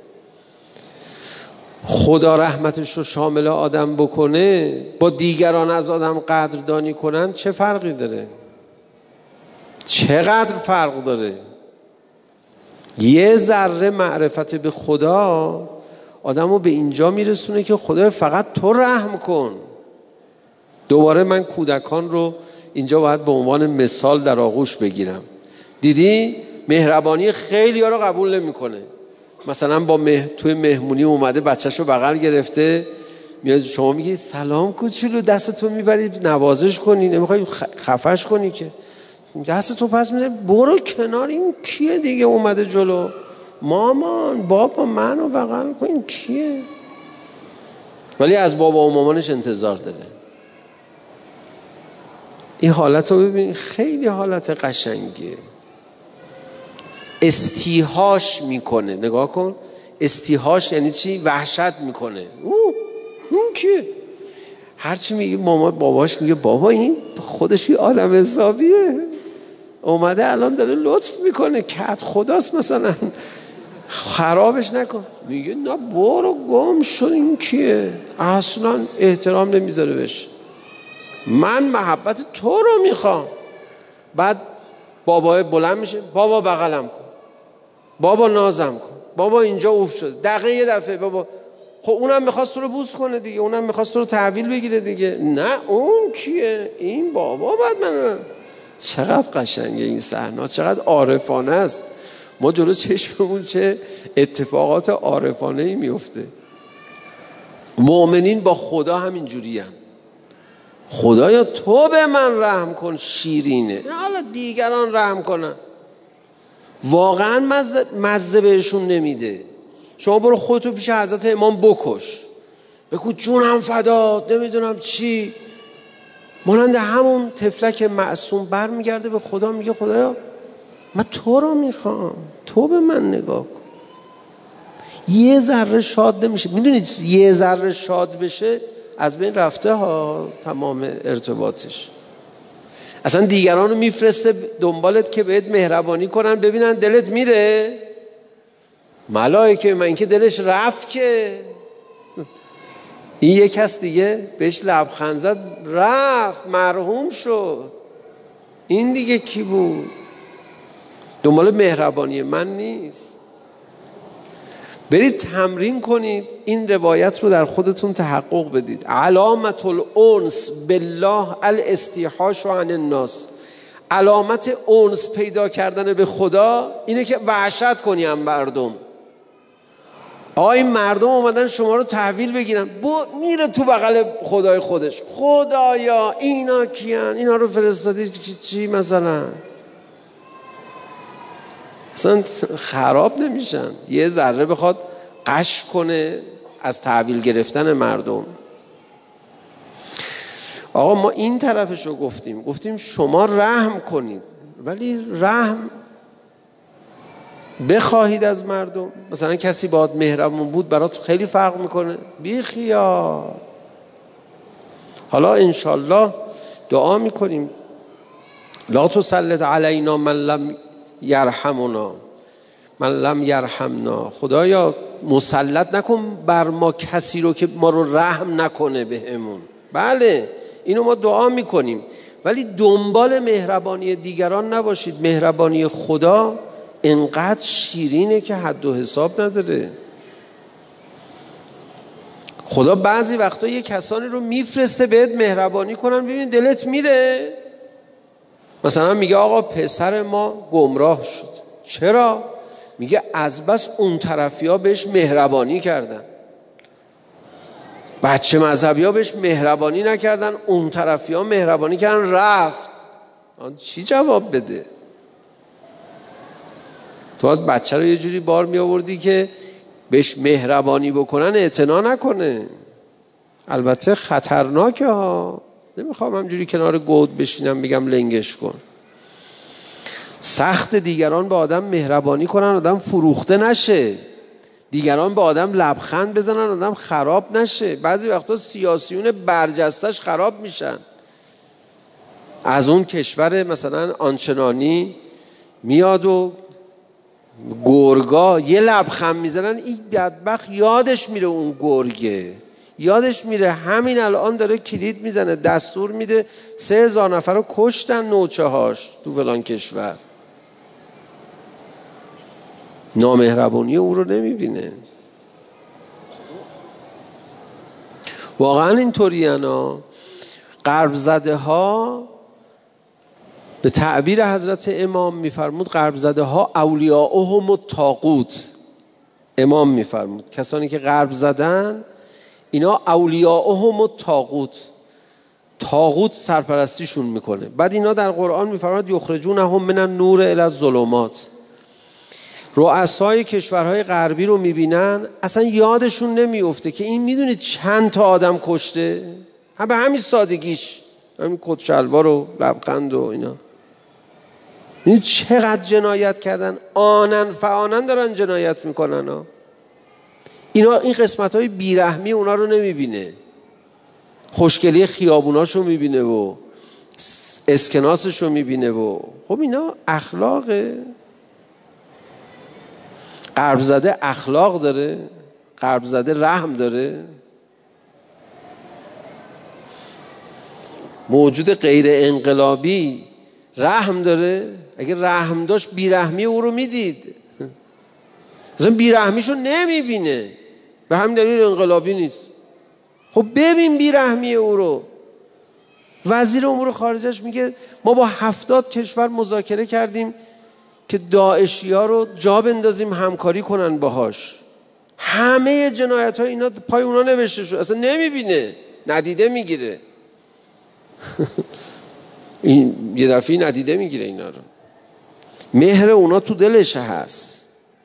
خدا رحمتش رو شامل آدم بکنه، با دیگران از آدم قدردانی کنن، چه فرقی داره؟ چقدر فرق داره؟ یه ذره معرفت به خدا آدم رو به اینجا میرسونه که خدا فقط تو رحم کن. دوباره من کودکان رو اینجا باید به عنوان مثال در آغوش بگیرم. دیدی؟ مهربانی خیلی ها رو قبول نمی کنه. مثلا توی مهمونی اومده بچه‌شو بغل گرفته، میاد شما میگی سلام کوچولو، دستتو میبری نوازش کنی، نمیخوای خفش کنی که، دستتو پس میده برو کنار. این کیه دیگه اومده جلو؟ مامان بابا منو بغل کن، این کیه؟ ولی از بابا و مامانش انتظار داره. این حالت رو ببین، خیلی حالت قشنگیه. استیحاش میکنه، نگاه کن، استیحاش یعنی چی؟ وحشت میکنه. اون کیه؟ هرچی میگه ماما باباش میگه بابا این خودش یه آدم حسابیه، اومده الان داره لطف میکنه، کت خداست مثلا، خرابش نکن. میگه نه برو گم شو، این کیه؟ اصلا احترام نمیذاره بهش. من محبت تو رو میخوام. بعد بابا بلند میشه، بابا بغلم کن، بابا نازم کن، بابا اینجا اوف شد، دقیقه یه دفعه بابا. خب اونم میخواست تو رو بوس کنه دیگه، اونم میخواست تو رو تحویل بگیره دیگه. نه اون کیه؟ این بابا. بعد من چقدر قشنگه این صحنه، چقدر عارفانه است. ما جلو چشممون چه اتفاقات عارفانه ای میفته. مؤمنین با خدا همین جوری هم. خدایا تو به من رحم کن، شیرینه، حالا دیگران رحم کنن. واقعا مزه بهشون نمیده. شما برو خودتو پیش حضرت امام بکش، بگو جونم فدات، نمیدونم چی. مانند همون طفلک معصوم برمیگرده به خدا، میگه خدایا من تو رو میخوام، تو به من نگاه کن. یه ذره شاد نمیشه. میدونید یه ذره شاد بشه از بین رفته ها تمام ارتباطش. اصلا دیگران رو میفرسته دنبالت که بهت مهربانی کنن، ببینن دلت میره. ملائکه من که دلش رفت که این یک کس دیگه بهش لبخند زد رفت مرحوم شد، این دیگه کی بود؟ دنبال مهربانی من نیست. برید تمرین کنید، این روایت رو در خودتون تحقق بدید. علامت الانس بالله الاستیحاش عن الناس. علامت انس پیدا کردن به خدا اینه که وحشت کنی هم مردم. آقا این مردم اومدن شما رو تحویل بگیرن، میره تو بغل خدای خودش، خدایا اینا کیان؟ اینا رو فرستادی چی مثلا؟ اصلا خراب نمیشن. یه ذره بخواد قش کنه از تحویل گرفتن مردم. آقا ما این طرفش رو گفتیم شما رحم کنید، ولی رحم بخواهید از مردم. مثلا کسی باهات مهربون بود برات خیلی فرق میکنه، بی خیال. حالا انشالله دعا میکنیم لا تسلط علینا من لم یرحمنا من لم یرحمنا. خدایا مسلط نکن بر ما کسی رو که ما رو رحم نکنه بهمون. بله اینو ما دعا میکنیم، ولی دنبال مهربانی دیگران نباشید. مهربانی خدا انقدر شیرینه که حد و حساب نداره. خدا بعضی وقتا یه کسانی رو میفرسته بهت مهربانی کنن، ببین دلت میره. مثلا میگه آقا پسر ما گمراه شد. چرا؟ میگه از بس اون طرفی ها بهش مهربانی کردن. بچه مذهبی ها بهش مهربانی نکردن، اون طرفی ها مهربانی کردن رفت. چی جواب بده؟ تو باید بچه رو یه جوری بار می آوردی که بهش مهربانی بکنن اعتنا نکنه. البته خطرناکه ها، نمیخوام همجوری کنار گود بشینم بگم لنگش کن. سخت دیگران به آدم مهربانی کنن آدم فروخته نشه، دیگران به آدم لبخند بزنن آدم خراب نشه. بعضی وقتا سیاسیون برجستش خراب میشن. از اون کشور مثلا آنچنانی میاد و گرگا یه لبخند میزنن، این بدبخت یادش میره، اون گرگه یادش میره همین الان داره کلید میزنه دستور میده 3000 نفر رو کشتن نوچه هاش تو فلان کشور. نامهربانی او رو نمیبینه. واقعا اینطوری انا غرب زده ها، به تعبیر حضرت امام میفرمود غرب زده ها اولیاءهم الطاغوت، امام میفرمود کسانی که غرب زدن اینا اولیاءهم طاغوت سرپرستیشون میکنه. بعد اینا در قرآن میفرماد یخرجونهم من النور الی الظلمات. رؤسای کشورهای غربی رو میبینن اصلا یادشون نمیفته که این میدونید چند تا آدم کشته، هم به همین سادگیش، همین کت شلوار و لبخند و اینا. این چقدر جنایت کردن، آنن فآنن دارن جنایت میکنن ها. اینا این قسمت های بیرحمی اونا رو نمیبینه، خوشگلی خیابوناشو میبینه و اسکناسشو میبینه و خب اینا اخلاقه. غرب زده اخلاق داره؟ غرب زده رحم داره؟ موجود غیر انقلابی رحم داره؟ اگه رحم داشت بیرحمی او رو میدید. اصلا بیرحمیشو نمیبینه، به همین دلیل انقلابی نیست. خب ببین بیرحمی او رو. وزیر امور خارجش میگه ما با 70 کشور مذاکره کردیم که داعشی‌ها رو جا بندازیم همکاری کنن باهاش. همه جنایت ها اینا پای اونا نوشته شد، اصلا نمیبینه، ندیده میگیره. این یه دفعه ندیده میگیره اینا رو. مهر اونا تو دلش هست.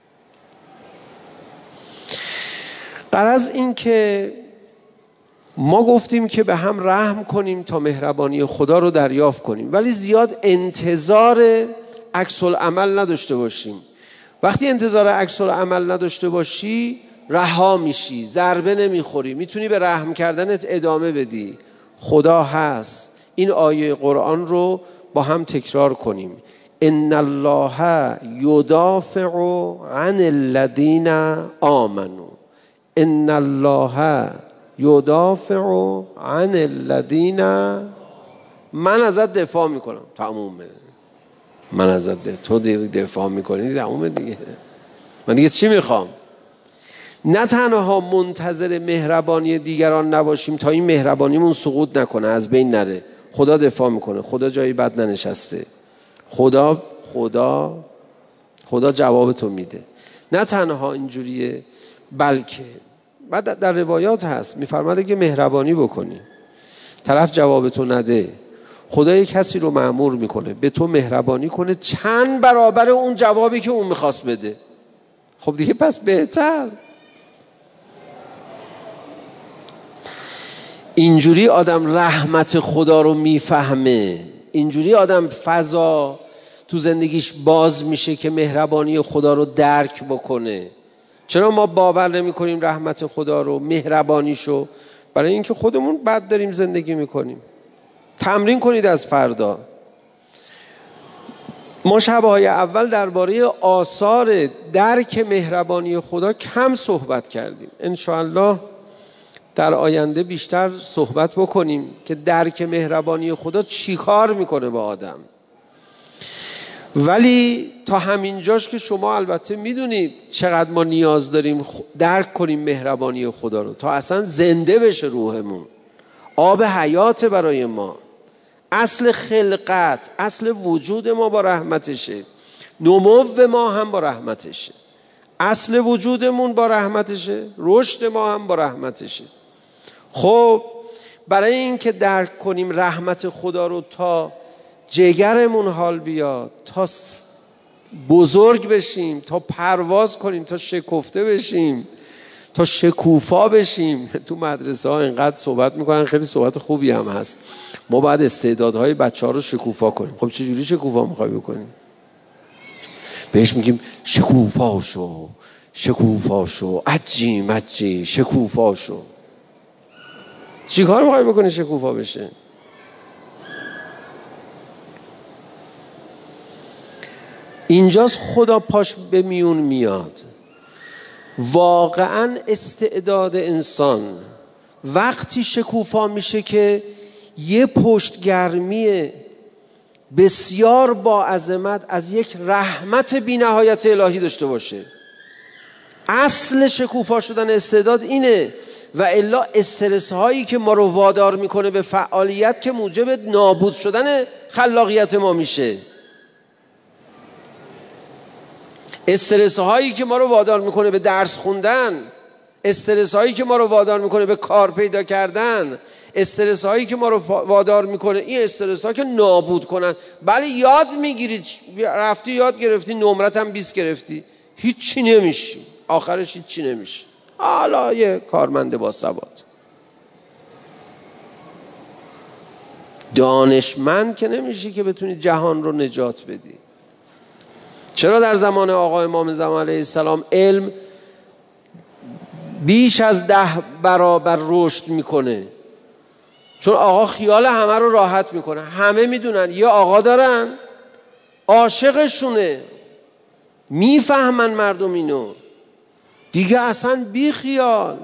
غرض این که ما گفتیم که به هم رحم کنیم تا مهربانی خدا رو دریافت کنیم، ولی زیاد انتظار عکس العمل نداشته باشیم. وقتی انتظار عکس العمل نداشته باشی رها میشی، ضربه نمیخوری، میتونی به رحم کردنت ادامه بدی. خدا هست. این آیه قرآن رو با هم تکرار کنیم. ان الله یدافع عن الذین آمنوا. ان الله یدافع عن الذین. من ازت دفاع میکنم، تمومه. من ازت تو دفاع میکنی، تمومه دیگه. من دیگه چی میخوام؟ نه تنها منتظر مهربانی دیگران نباشیم تا این مهربانیمون سقوط نکنه، از بین نره. خدا دفاع میکنه، خدا جایی بد ننشسته، خدا جواب تو میده. نه تنها اینجوریه، بلکه بعد در روایات هست میفرماده که مهربانی بکنی، طرف جواب تو نده، خدا یک کسی رو مأمور میکنه به تو مهربانی کنه چند برابر اون جوابی که اون میخواست بده. خب دیگه پس بهتر. اینجوری آدم رحمت خدا رو میفهمه، اینجوری آدم فضا تو زندگیش باز میشه که مهربانی خدا رو درک بکنه. چرا ما باور نمی کنیم رحمت خدا رو، مهربانیشو؟ برای اینکه خودمون بد داریم زندگی میکنیم. تمرین کنید از فردا. ما شب‌های اول درباره آثار درک مهربانی خدا کم صحبت کردیم. انشاءالله در آینده بیشتر صحبت بکنیم که درک مهربانی خدا چی کار میکنه با آدم. ولی تا همینجاش که شما البته میدونید چقدر ما نیاز داریم درک کنیم مهربانی خدا رو تا اصلا زنده بشه روحمون. آب حیات برای ما، اصل خلقت، اصل وجود ما با رحمتشه، نمو ما هم با رحمتشه، اصل وجودمون با رحمتشه، رشد ما هم با رحمتشه. خب برای این که درک کنیم رحمت خدا رو تا جگرمون حال بیاد، تا بزرگ بشیم، تا پرواز کنیم، تا شکفته بشیم، تا شکوفا بشیم. تو مدرسه ها اینقدر صحبت میکنن، خیلی صحبت خوبی هم هست. ما باید استعدادهای بچه ها رو شکوفا کنیم. خب چجوری شکوفا میخوای بکنیم؟ بهش میگیم شکوفا شو، شکوفا شو، عجی شکوفا شو. چی کار میخوای بکنی شکوفا بشه؟ اینجاست خدا پاش به میون میاد. واقعا استعداد انسان وقتی شکوفا میشه که یه پشتگرمی بسیار با عظمت از یک رحمت بی نهایت الهی داشته باشه. اصل شکوفا شدن استعداد اینه، و الا استرس هایی که ما رو وادار میکنه به فعالیت که موجب نابود شدن خلاقیت ما میشه. استرس هایی که ما رو وادار میکنه به درس خوندن، استرس هایی که ما رو وادار میکنه به کار پیدا کردن، استرس هایی که ما رو وادار میکنه، این استرس ها که نابود کنن. بله یاد میگیری، رفتی یاد گرفتی، نمرت هم 20 گرفتی، هیچی نمیشی، آخرش هیچی نمیشی، حالا یه کارمند با ثبات. دانشمند که نمیشی که بتونی جهان رو نجات بدی. چرا در زمان آقا امام زمان علیه السلام علم بیش از 10 برابر رشد میکنه؟ چون آقا خیال همه رو راحت میکنه. همه میدونن یه آقا دارن عاشقشونه، میفهمن مردم اینو دیگه، اصلا بی خیال.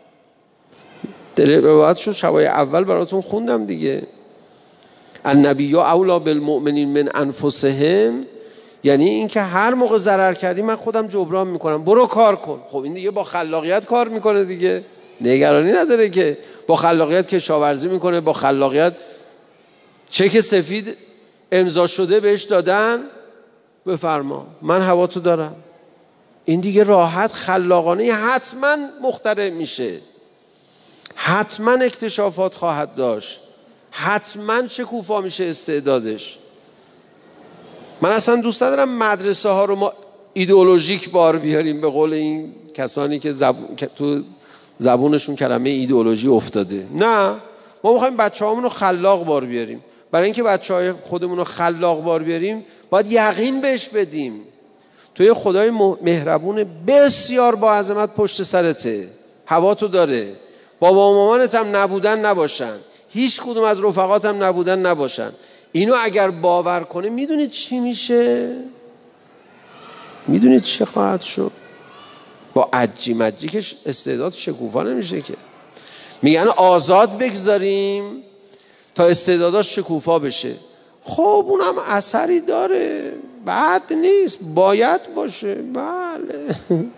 روایتشو شبای اول براتون خوندم دیگه. النبی اولی بالمؤمنین من انفسهم، یعنی این که هر موقع ضرر کردی من خودم جبران میکنم، برو کار کن. خب این دیگه با خلاقیت کار میکنه دیگه، نگرانی نداره که با خلاقیت کشاورزی میکنه، با خلاقیت چک سفید امضا شده بهش دادن، بفرما من هوا تو دارم. این دیگه راحت خلاقانه حتما مخترع میشه، حتما اکتشافات خواهد داشت، حتما شکوفا میشه استعدادش. من اصلا دوست ندارم مدرسه ها رو ما ایدئولوژیک بار بیاریم، به قول این کسانی که تو زبونشون کلمه ایدئولوژی افتاده. نه، ما میخوایم بچه هامون رو خلاق بار بیاریم. برای اینکه بچه های خودمون رو خلاق بار بیاریم باید یقین بهش بدیم توی خدای مهربون بسیار با عظمت پشت سرته، هوا تو داره، بابا و مامانت هم نبودن نباشن، هیچ کدوم از رفقات هم نبودن نباشن. اینو اگر باور کنه میدونید چی میشه؟ میدونید چه خواهد شد؟ با عجی مجی که استعداد شکوفا نمیشه که. میگن آزاد بگذاریم تا استعداداش شکوفا بشه. خب اونم اثری داره، بد نیست، باید باشه. بله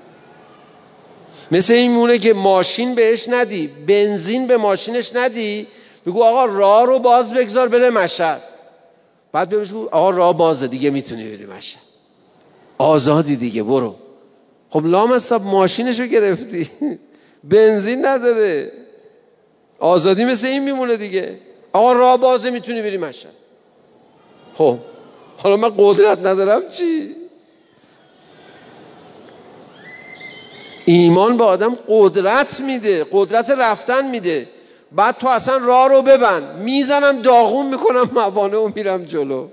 مثل این مونه که ماشین بهش ندی، بنزین به ماشینش ندی، بگو آقا راه رو باز بگذار بره مشهد، بعد بگو آقا راه بازه دیگه میتونی بری مشهد، آزادی دیگه برو. خب لامصب ماشینشو گرفتی بنزین نداره، آزادی مثل این میمونه دیگه، آقا راه بازه میتونی بری مشهد. خب حالا من قدرت ندارم چی؟ ایمان به آدم قدرت میده، قدرت رفتن میده. بعد تو اصلا راه رو ببند، میزنم داغون میکنم موانع و میرم جلو.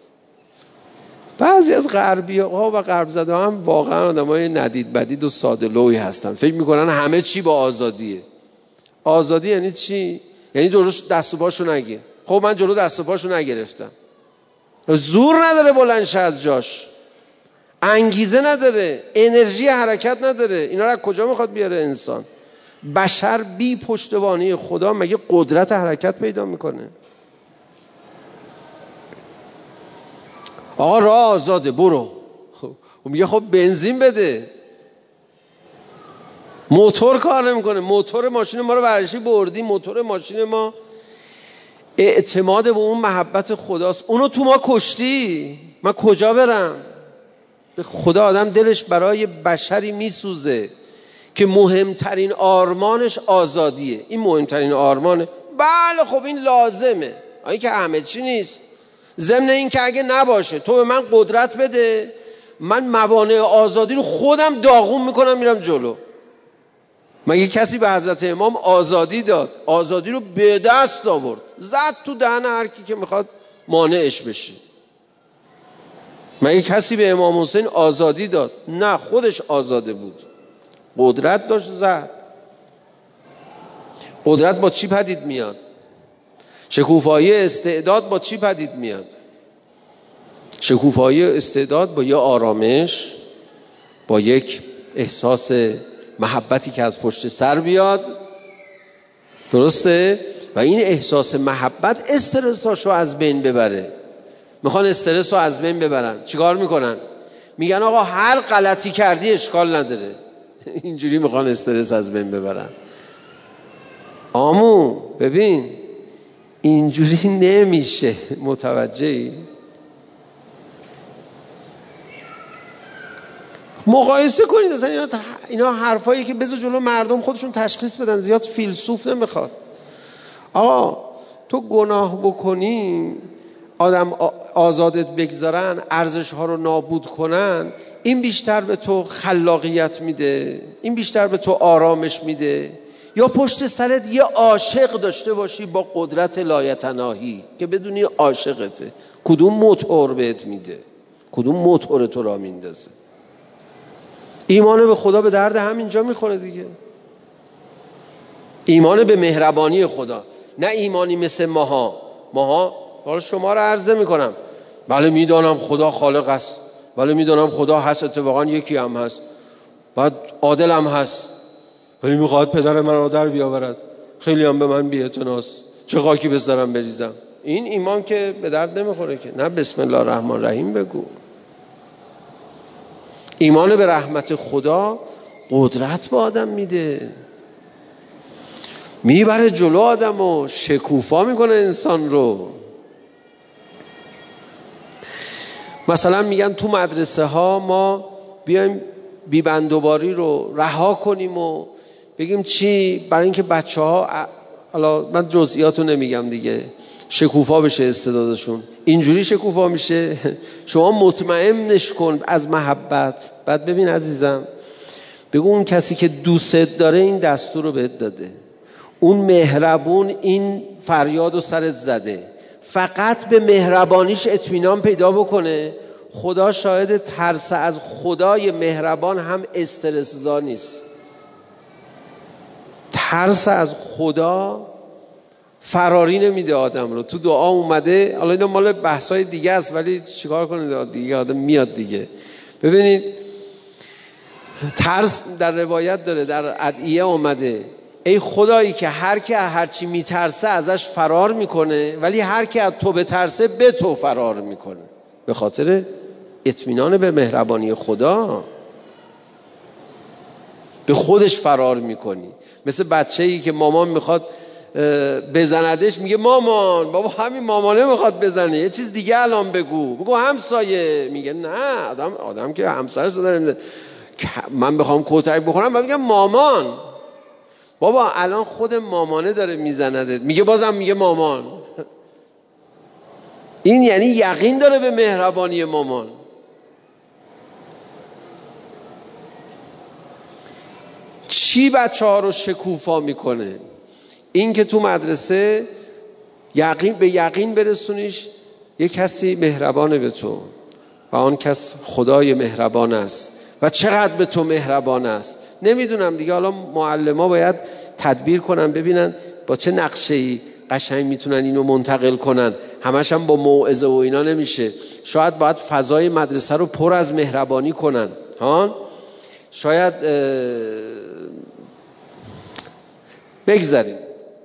بعضی از غربی ها و غرب زده ها هم واقعا آدم های ندید بدید و ساده لوحی هستن، فکر میکنن همه چی با آزادیه. آزادی یعنی چی؟ یعنی جلو دست و پاشو نگیر. خب من جلو دست و پاشو نگرفتم، زور نداره بلند شه از جاش، انگیزه نداره، انرژی حرکت نداره. اینا رو از کجا میخواد بیاره انسان؟ بشر بی پشتوانه خدا مگه قدرت حرکت پیدا میکنه؟ آقا راه آزاده برو. خب میگه خب بنزین بده، موتور کار نمیکنه. موتور ماشین ما رو ورشی بردی، موتور ماشین ما اعتماد به اون محبت خداست، اونو تو ما کشتی، من کجا برم؟ به خدا آدم دلش برای بشری میسوزه که مهمترین آرمانش آزادیه. این مهمترین آرمانه. بله خب این لازمه، این که همه چی نیست. ضمن این که اگه نباشه تو به من قدرت بده، من موانع آزادی رو خودم داغون میکنم میرم جلو. مگه کسی به حضرت امام آزادی داد؟ آزادی رو به دست آورد، زد تو دهن هر کی که میخواد مانعش بشه. مگه کسی به امام حسین آزادی داد؟ نه، خودش آزاده بود، قدرت داشت زد. قدرت با چی پدید میاد؟ شکوفایی استعداد با چی پدید میاد؟ شکوفایی استعداد با یه آرامش، با یک احساس محبتی که از پشت سر بیاد. درسته؟ و این احساس محبت استرساشو از بین ببره. میخوان استرس رو از بین ببرن، چیکار میکنن؟ میگن آقا هر غلطی کردی اشکال نداره. اینجوری میخوان استرس از بین ببرن. آمو ببین اینجوری نمیشه، متوجهی؟ مقایسه کنید. اصلا اینا حرفایی که بذار جلو مردم خودشون تشخیص بدن، زیاد فیلسوف نمیخواد. آقا تو گناه بکنی، آدم آزادت بگذارن، ارزش ها رو نابود کنن، این بیشتر به تو خلاقیت میده؟ این بیشتر به تو آرامش میده؟ یا پشت سرت یه عاشق داشته باشی با قدرت لایتناهی که بدونی عاشقته؟ کدوم موتور بهت میده؟ کدوم موتور تو را میندازه؟ ایمان به خدا به درد همینجا میخوره دیگه. ایمان به مهربانی خدا، نه ایمانی مثل ماها. حالا شما رو عرضه میکنم، بله میدانم خدا خالق است، بله میدانم خدا هست، اتفاقا یکی هم هست، بعد عادل هم هست، ولی میخواد پدر من رو در بیاورد، خیلی هم به من بی‌اعتناست، چه خاکی بذارم بریزم. این ایمان که به درد نمیخوره که. نه بسم الله الرحمن الرحیم بگو. ایمان به رحمت خدا قدرت به آدم میده، میبره جلو آدم و شکوفا میکنه انسان رو. مثلا میگن تو مدرسه ها ما بیایم بیبندوباری رو رها کنیم و بگیم چی؟ برای اینکه بچه ها، حالا من جزئیاتو نمیگم دیگه، شکوفا بشه استعدادشون. اینجوری شکوفا میشه. شما مطمئنش کن از محبت. بعد ببین عزیزم، بگو اون کسی که دوست داره این دستور رو بهت داده، اون مهربون این فریاد رو سرت زده، فقط به مهربانیش اطمینان پیدا بکنه. خدا شاهد، ترس از خدای مهربان هم استرس زا نیست. ترس از خدا فراری نمیده آدم رو. تو دعا اومده، حالا اینا مال بحثای دیگه است، ولی چیکار کنید دیگه، آدم میاد دیگه. ببینید ترس در روایت داره، در ادعیه اومده، ای خدایی که هر که هرچی میترسه ازش فرار میکنه، ولی هر که از تو بترسه به تو فرار میکنه. به خاطر اطمینان به مهربانی خدا به خودش فرار میکنی. مثل بچه‌ای که مامان میخواد بزندش، میگه مامان، بابا همین مامانه میخواد بزنه، یه چیز دیگه الان بگو همسایه. میگه نه، آدم که همسایه زدن، من بخوام کوتاه بخورم من میگم مامان. بابا الان خود مامانه داره میزندت، میگه بازم میگه مامان. این یعنی یقین داره به مهربانی مامان. چی بچه ها رو شکوفا میکنه؟ این که تو مدرسه به یقین برسونیش یک کسی مهربانه به تو و آن کس خدای مهربان است و چقدر به تو مهربان است. نمیدونم دیگه، حالا معلما باید تدبیر کنن، ببینن با چه نقشه‌ای قشنگ میتونن اینو منتقل کنن. همش هم با موعظه و اینا نمیشه. شاید باید فضای مدرسه رو پر از مهربانی کنن. شاید بگذاریم.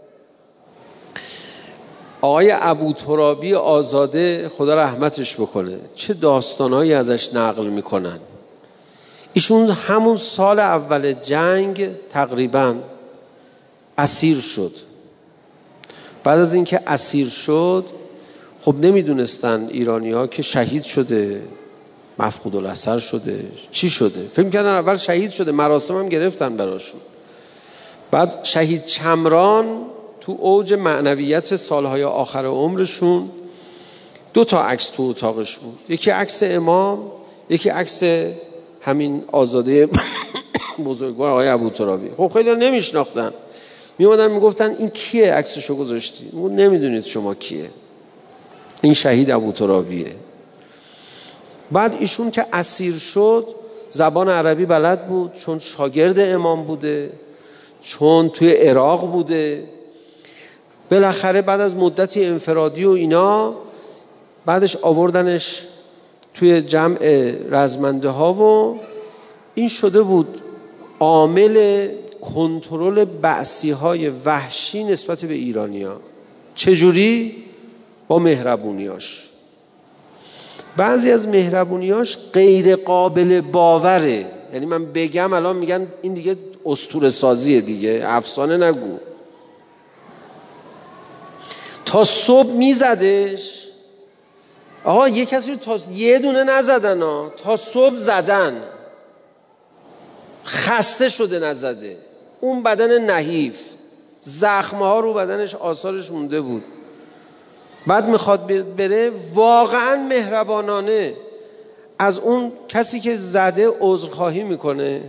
آقای ابوترابی آزاده خدا رحمتش بکنه، چه داستانهایی ازش نقل میکنن. ایشون همون سال اول جنگ تقریبا اسیر شد. بعد از اینکه اسیر شد، خب نمیدونستن ایرانی ها که شهید شده، مفقود الاثر شده، چی شده. فکر کردن اول شهید شده، مراسم هم گرفتن براشون. بعد شهید چمران تو اوج معنویت سالهای آخر عمرشون 2 عکس تو اتاقش بود. یکی عکس امام، یکی عکس همین آزاده بزرگوار آقای ابوترابی. خب خیلی نمیشناختن، میومدن میگفتن این کیه عکسشو گذاشتی؟ نمیدونید شما کیه، این شهید ابوترابیه. بعد ایشون که اسیر شد زبان عربی بلد بود، چون شاگرد امام بوده، چون توی عراق بوده. بالاخره بعد از مدتی انفرادی و اینا، بعدش آوردنش توی جمع رزمنده ها و این شده بود عامل کنترل بعثی های وحشی نسبت به ایرانی ها. چجوری؟ با مهربونیاش. بعضی از مهربونیاش غیر قابل باوره. یعنی من بگم الان میگن این دیگه اسطوره سازیه دیگه، افسانه نگو. تا صبح میزدش. آقا یه کسی رو تا یه دونه نزدن ها، تا صبح زدن. خسته شده نزده، اون بدن نحیف، زخم‌ها رو بدنش آثارش مونده بود، بعد میخواد بره واقعا مهربانانه از اون کسی که زده عذرخواهی میکنه،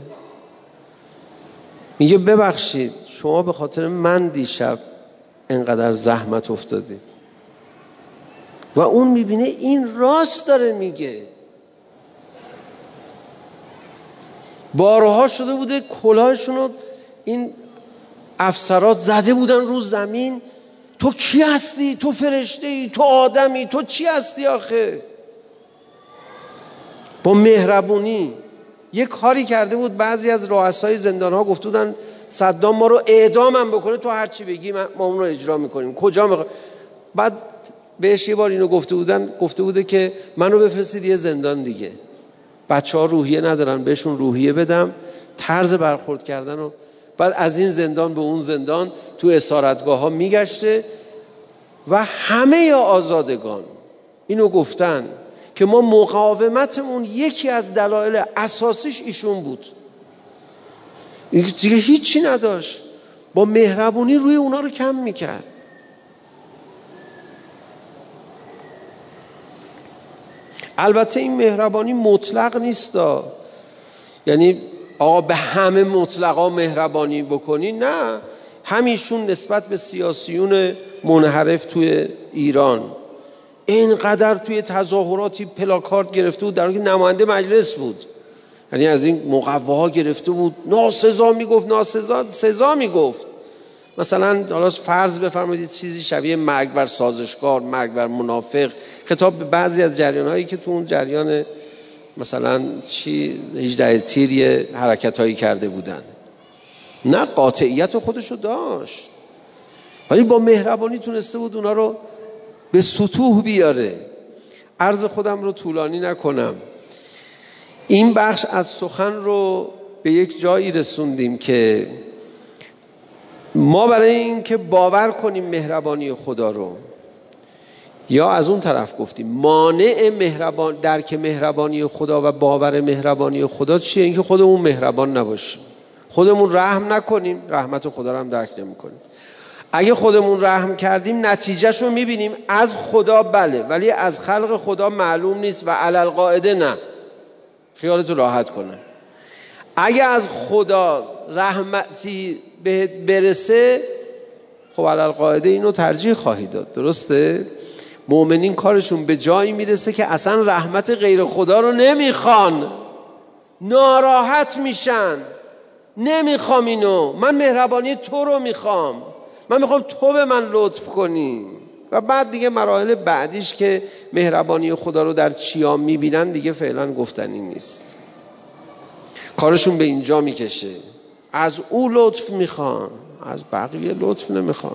میگه ببخشید شما به خاطر من دیشب اینقدر زحمت افتادید. و اون میبینه این راست داره میگه. بارها شده بوده کلاهشون رو این افسرات زده بودن رو زمین، تو کی هستی؟ تو فرشته ای؟ تو آدمی؟ تو چی هستی آخه؟ با مهربونی یک کاری کرده بود. بعضی از رؤسای زندان‌ها گفته بودن صدام ما رو اعدامم بکنه تو هر چی بگی ما اون رو اجرا میکنیم. کجا بعد بهش یه بار اینو گفته بوده که منو بفرستید یه زندان دیگه، بچه‌ها روحیه ندارن بهشون روحیه بدم، طرز برخورد کردن. و بعد از این زندان به اون زندان تو اسارتگاه‌ها میگشته و همه آزادگان اینو گفتن که ما مقاومتمون یکی از دلایل اساسیش ایشون بود، دیگه هیچی نداشت، با مهربونی روی اونا رو کم میکرد. البته این مهربانی مطلق نیستا، یعنی آقا به همه مطلقا مهربانی بکنی، نه، همیشون نسبت به سیاسیون منحرف توی ایران اینقدر توی تظاهراتی پلاکارد گرفته بود در حالی که نماینده مجلس بود، یعنی از این مقواها گرفته بود، ناسزا میگفت، سزا میگفت. مثلا حالا فرض بفرمایید چیزی شبیه مرگ بر سازشکار، مرگ بر منافق، خطاب به بعضی از جریان‌هایی که تو اون جریان مثلا 18 تیر یه حرکت‌هایی کرده بودن، نه قاطعیت خودشو داشت ولی با مهربانی تونسته بود اونا رو به سطوح بیاره. عرض خودم رو طولانی نکنم، این بخش از سخن رو به یک جایی رسوندیم که ما برای این که باور کنیم مهربانی خدا رو، یا از اون طرف گفتیم مانع درک مهربانی خدا و باور مهربانی خدا چیه؟ اینکه خودمون مهربان نباشیم، خودمون رحم نکنیم، رحمت خدا رو هم درک نمی‌کنیم. اگه خودمون رحم کردیم نتیجهش رو می‌بینیم، از خدا بله ولی از خلق خدا معلوم نیست و علالقاعده نه، خیالتو راحت کنه. اگه از خدا رحمتی بهت برسه خب علالقاعده اینو ترجیح خواهی داد، درسته؟ مؤمنین کارشون به جایی میرسه که اصلا رحمت غیر خدا رو نمیخوان، ناراحت میشن، نمیخوام اینو، من مهربانی تو رو میخوام، من میخوام تو به من لطف کنی. و بعد دیگه مراحل بعدیش که مهربانی خدا رو در چیا میبینن دیگه فعلا گفتنی نیست. کارشون به اینجا میکشه، از او لطف میخوان، از بقیه لطف نمیخوان.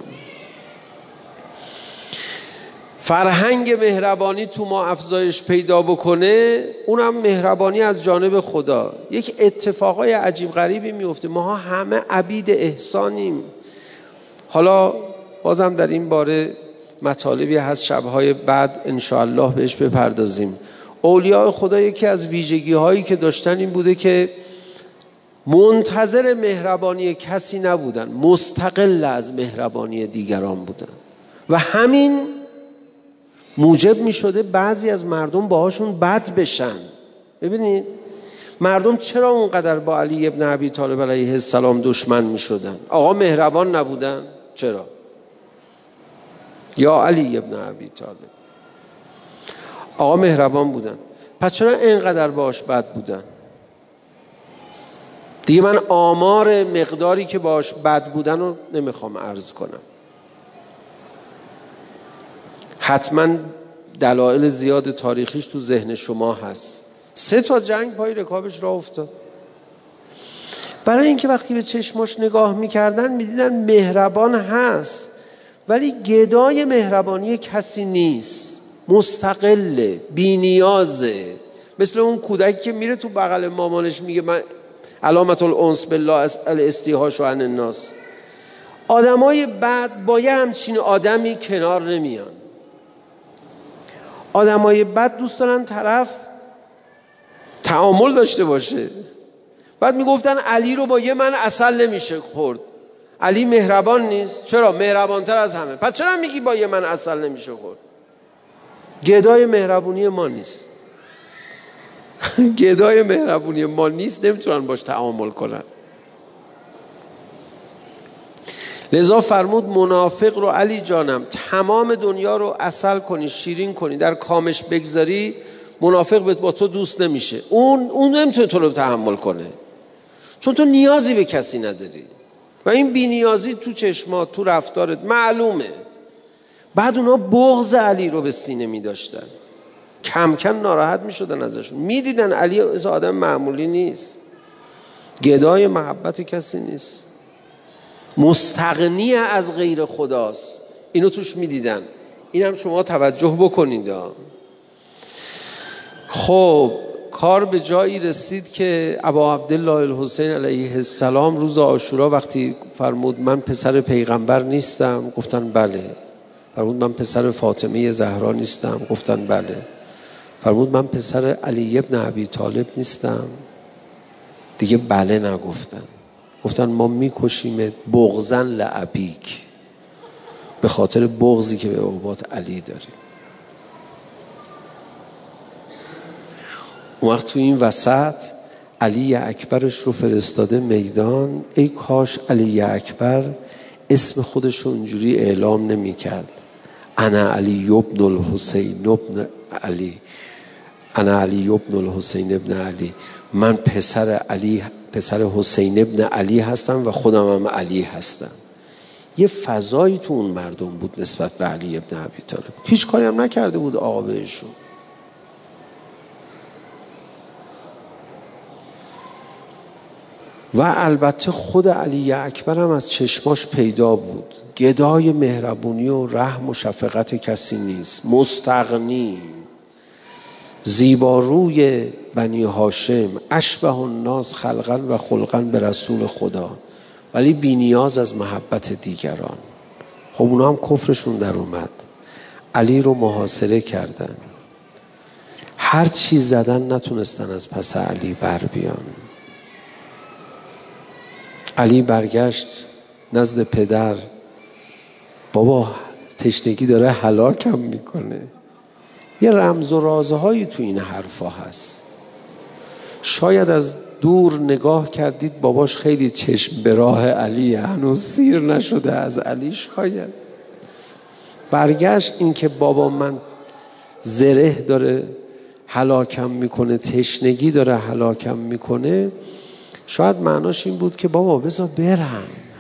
فرهنگ مهربانی تو ما افزایش پیدا بکنه، اونم مهربانی از جانب خدا. یک اتفاقای عجیب غریبی میفته، ما همه عبید احسانیم. حالا بازم در این باره مطالبی هست، شبهای بعد انشاءالله بهش بپردازیم. اولیاء خدا یکی از ویژگی هایی که داشتن این بوده که منتظر مهربانی کسی نبودن، مستقل از مهربانی دیگران بودن و همین موجب می شده بعضی از مردم باهاشون بد بشن. ببینید مردم چرا اونقدر با علی ابن ابی طالب علیه السلام دشمن می شدن؟ آقا مهربان نبودن؟ چرا؟ یا علی ابن ابی طالب آقا مهربان بودن، پس چرا اینقدر باهاش بد بودن؟ دیگه من آمار مقداری که باهاش بد بودن رو نمیخوام عرض کنم، حتما دلایل زیاد تاریخیش تو ذهن شما هست. 3 جنگ پای رکابش راه افتاد، برای اینکه وقتی به چشماش نگاه میکردن میدیدن مهربان هست ولی گدای مهربانی کسی نیست، مستقله، بی نیازه، مثل اون کودکی که میره تو بغل مامانش میگه من علامت الانس بالله الاستیحاش عن الناس. آدمای بد با یه همچین آدمی کنار نمیان. آدمای بد دوست دارن طرف تعامل داشته باشه، بعد میگفتن علی رو با یه من عسل نمیشه خورد. علی مهربان نیست؟ چرا؟ مهربانتر از همه. پس چرا میگی با یه من عسل نمیشه خورد؟ گدای مهربونی ما نیست. گدای مهربونی ما نیست، نمیتونن باش تعامل کنن. لذا فرمود منافق رو علی جانم تمام دنیا رو عسل کنی، شیرین کنی، در کامش بگذاری، منافق با تو دوست نمیشه. اون نمیتونه تو رو تحمل کنه، چون تو نیازی به کسی نداری و این بی نیازی تو چشمات، تو رفتارت معلومه. بعد اونا بغض علی رو به سینه می داشتن، کم کم ناراحت می شدن ازشون، می دیدن علی از آدم معمولی نیست، گدای محبت کسی نیست، مستغنی از غیر خداست. اینو توش می دیدن. این هم شما توجه بکنید. خب کار به جایی رسید که ابا عبدالله الحسین علیه السلام روز عاشورا وقتی فرمود من پسر پیغمبر نیستم، گفتن بله. فرمود من پسر فاطمه زهرا نیستم، گفتن بله. فرمود من پسر علی ابن ابی طالب نیستم، دیگه بله نگفتن. گفتن ما میکشیمت بغضاً لابیک، به خاطر بغضی که به بابات علی داری. اون وقت تو این وسط علی اکبرش رو فرستاده میدان. ای کاش علی اکبر اسم خودش رو اونجوری اعلام نمی کرد، انا علی ابن الحسین ابن علی، انا علی ابن الحسین ابن علی، من پسر حسین ابن علی هستم و خودم هم علی هستم. یه فضایی تو اون مردم بود نسبت به علی ابن ابی طالب. هیچ کاری هم نکرده بود آقا بهشون. و البته خود علی اکبر هم از چشماش پیدا بود، گدای مهربونی و رحم و شفقت کسی نیست، مستغنی، زیباروی بنی هاشم، اشبه الناس خلقا و خلقا به رسول خدا، ولی بی نیاز از محبت دیگران. خب اونا هم کفرشون در اومد، علی رو محاصره کردن، هر چی زدن نتونستن از پس علی بر بیان. علی برگشت نزد پدر، بابا تشنگی داره هلاکم میکنه. یه رمز و رازهایی تو این حرفا هست. شاید از دور نگاه کردید باباش خیلی چشم به راه علی، هنوز سیر نشده از علی. شاید برگشت این که بابا من زره داره هلاکم میکنه، تشنگی داره هلاکم میکنه، شاید معناش این بود که بابا بذار برم.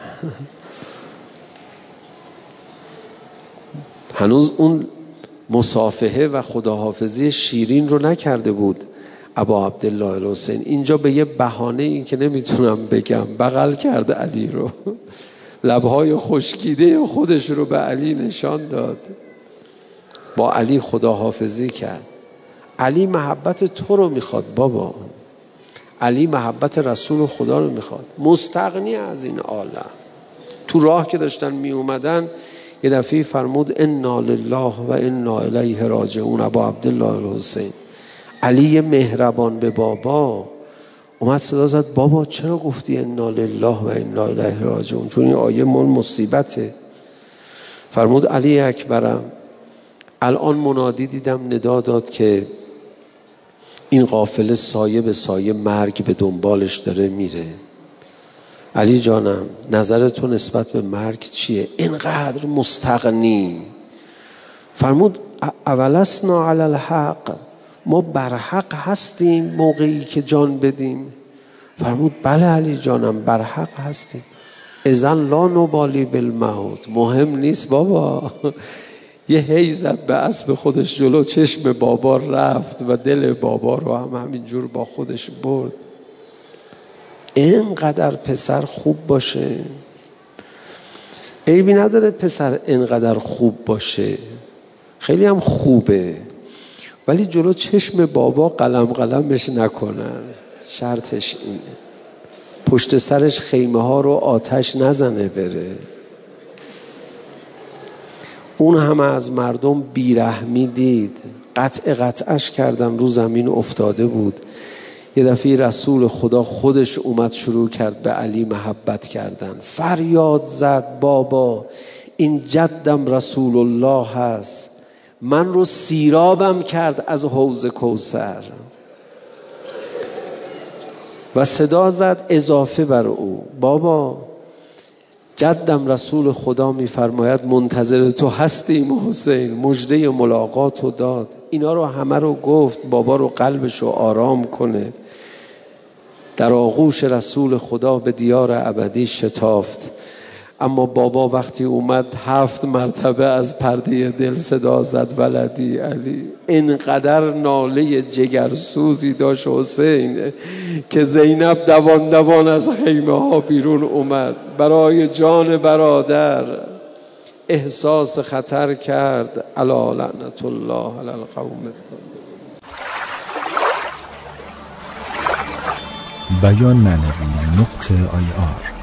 هنوز اون مصافحه و خداحافظی شیرین رو نکرده بود ابا عبدالله الحسین. اینجا به یه بهانه این که نمیتونم بگم بغل کرد علی رو، لبهای خشکیده خودش رو به علی نشان داد، با علی خداحافظی کرد. علی محبت تو رو میخواد بابا، علی محبت رسول خدا رو میخواد، مستغنی از این عالم. تو راه که داشتن می اومدن یه دفعه فرمود انا لله و انا الیه راجعون. ابا عبدالله الحسین علی مهربان به بابا اومد صدا زد، بابا چرا گفتی انا لله و انا الیه راجعون؟ چون این آیه مول مصیبته. فرمود علی اکبرم الان منادی دیدم ندا داد که این قافله سایه به سایه مرگ به دنبالش داره میره. علی جانم نظر تو نسبت به مرگ چیه؟ اینقدر مستغنی. فرمود اولسنا علی الحق، ما بر حق هستیم موقعی که جان بدیم؟ فرمود بله علی جانم بر حق هستیم. اذن لا نبالی بالموت، مهم نیست بابا. یه هی زد به اسب خودش جلو، چشم بابا رفت و دل بابا رو هم همینجور با خودش برد. اینقدر پسر خوب باشه، عیبی نداره پسر اینقدر خوب باشه، خیلی هم خوبه، ولی جلو چشم بابا قلم قلمش نکنن. شرطش اینه پشت سرش خیمه ها رو آتش نزنه بره. اون همه از مردم بیرحمی دید، قطعش کردن، رو زمین افتاده بود. یه دفعه رسول خدا خودش اومد شروع کرد به علی محبت کردن، فریاد زد بابا این جدم رسول الله هست، من رو سیرابم کرد از حوض کوثر. و صدا زد اضافه بر او، بابا جدم رسول خدا میفرماید منتظر تو هستیم حسین، مژده ملاقات رو داد. اینا رو همه رو گفت بابا رو قلبش رو آرام کنه. در آغوش رسول خدا به دیار ابدی شتافت. اما بابا وقتی اومد 7 مرتبه از پرده دل صدا زد ولدی علی. اینقدر ناله جگرسوزی داشت حسین که زینب دوان دوان از خیمه ها بیرون اومد، برای جان برادر احساس خطر کرد. الا لعنت الله علی القوم. بیان معنوی .ir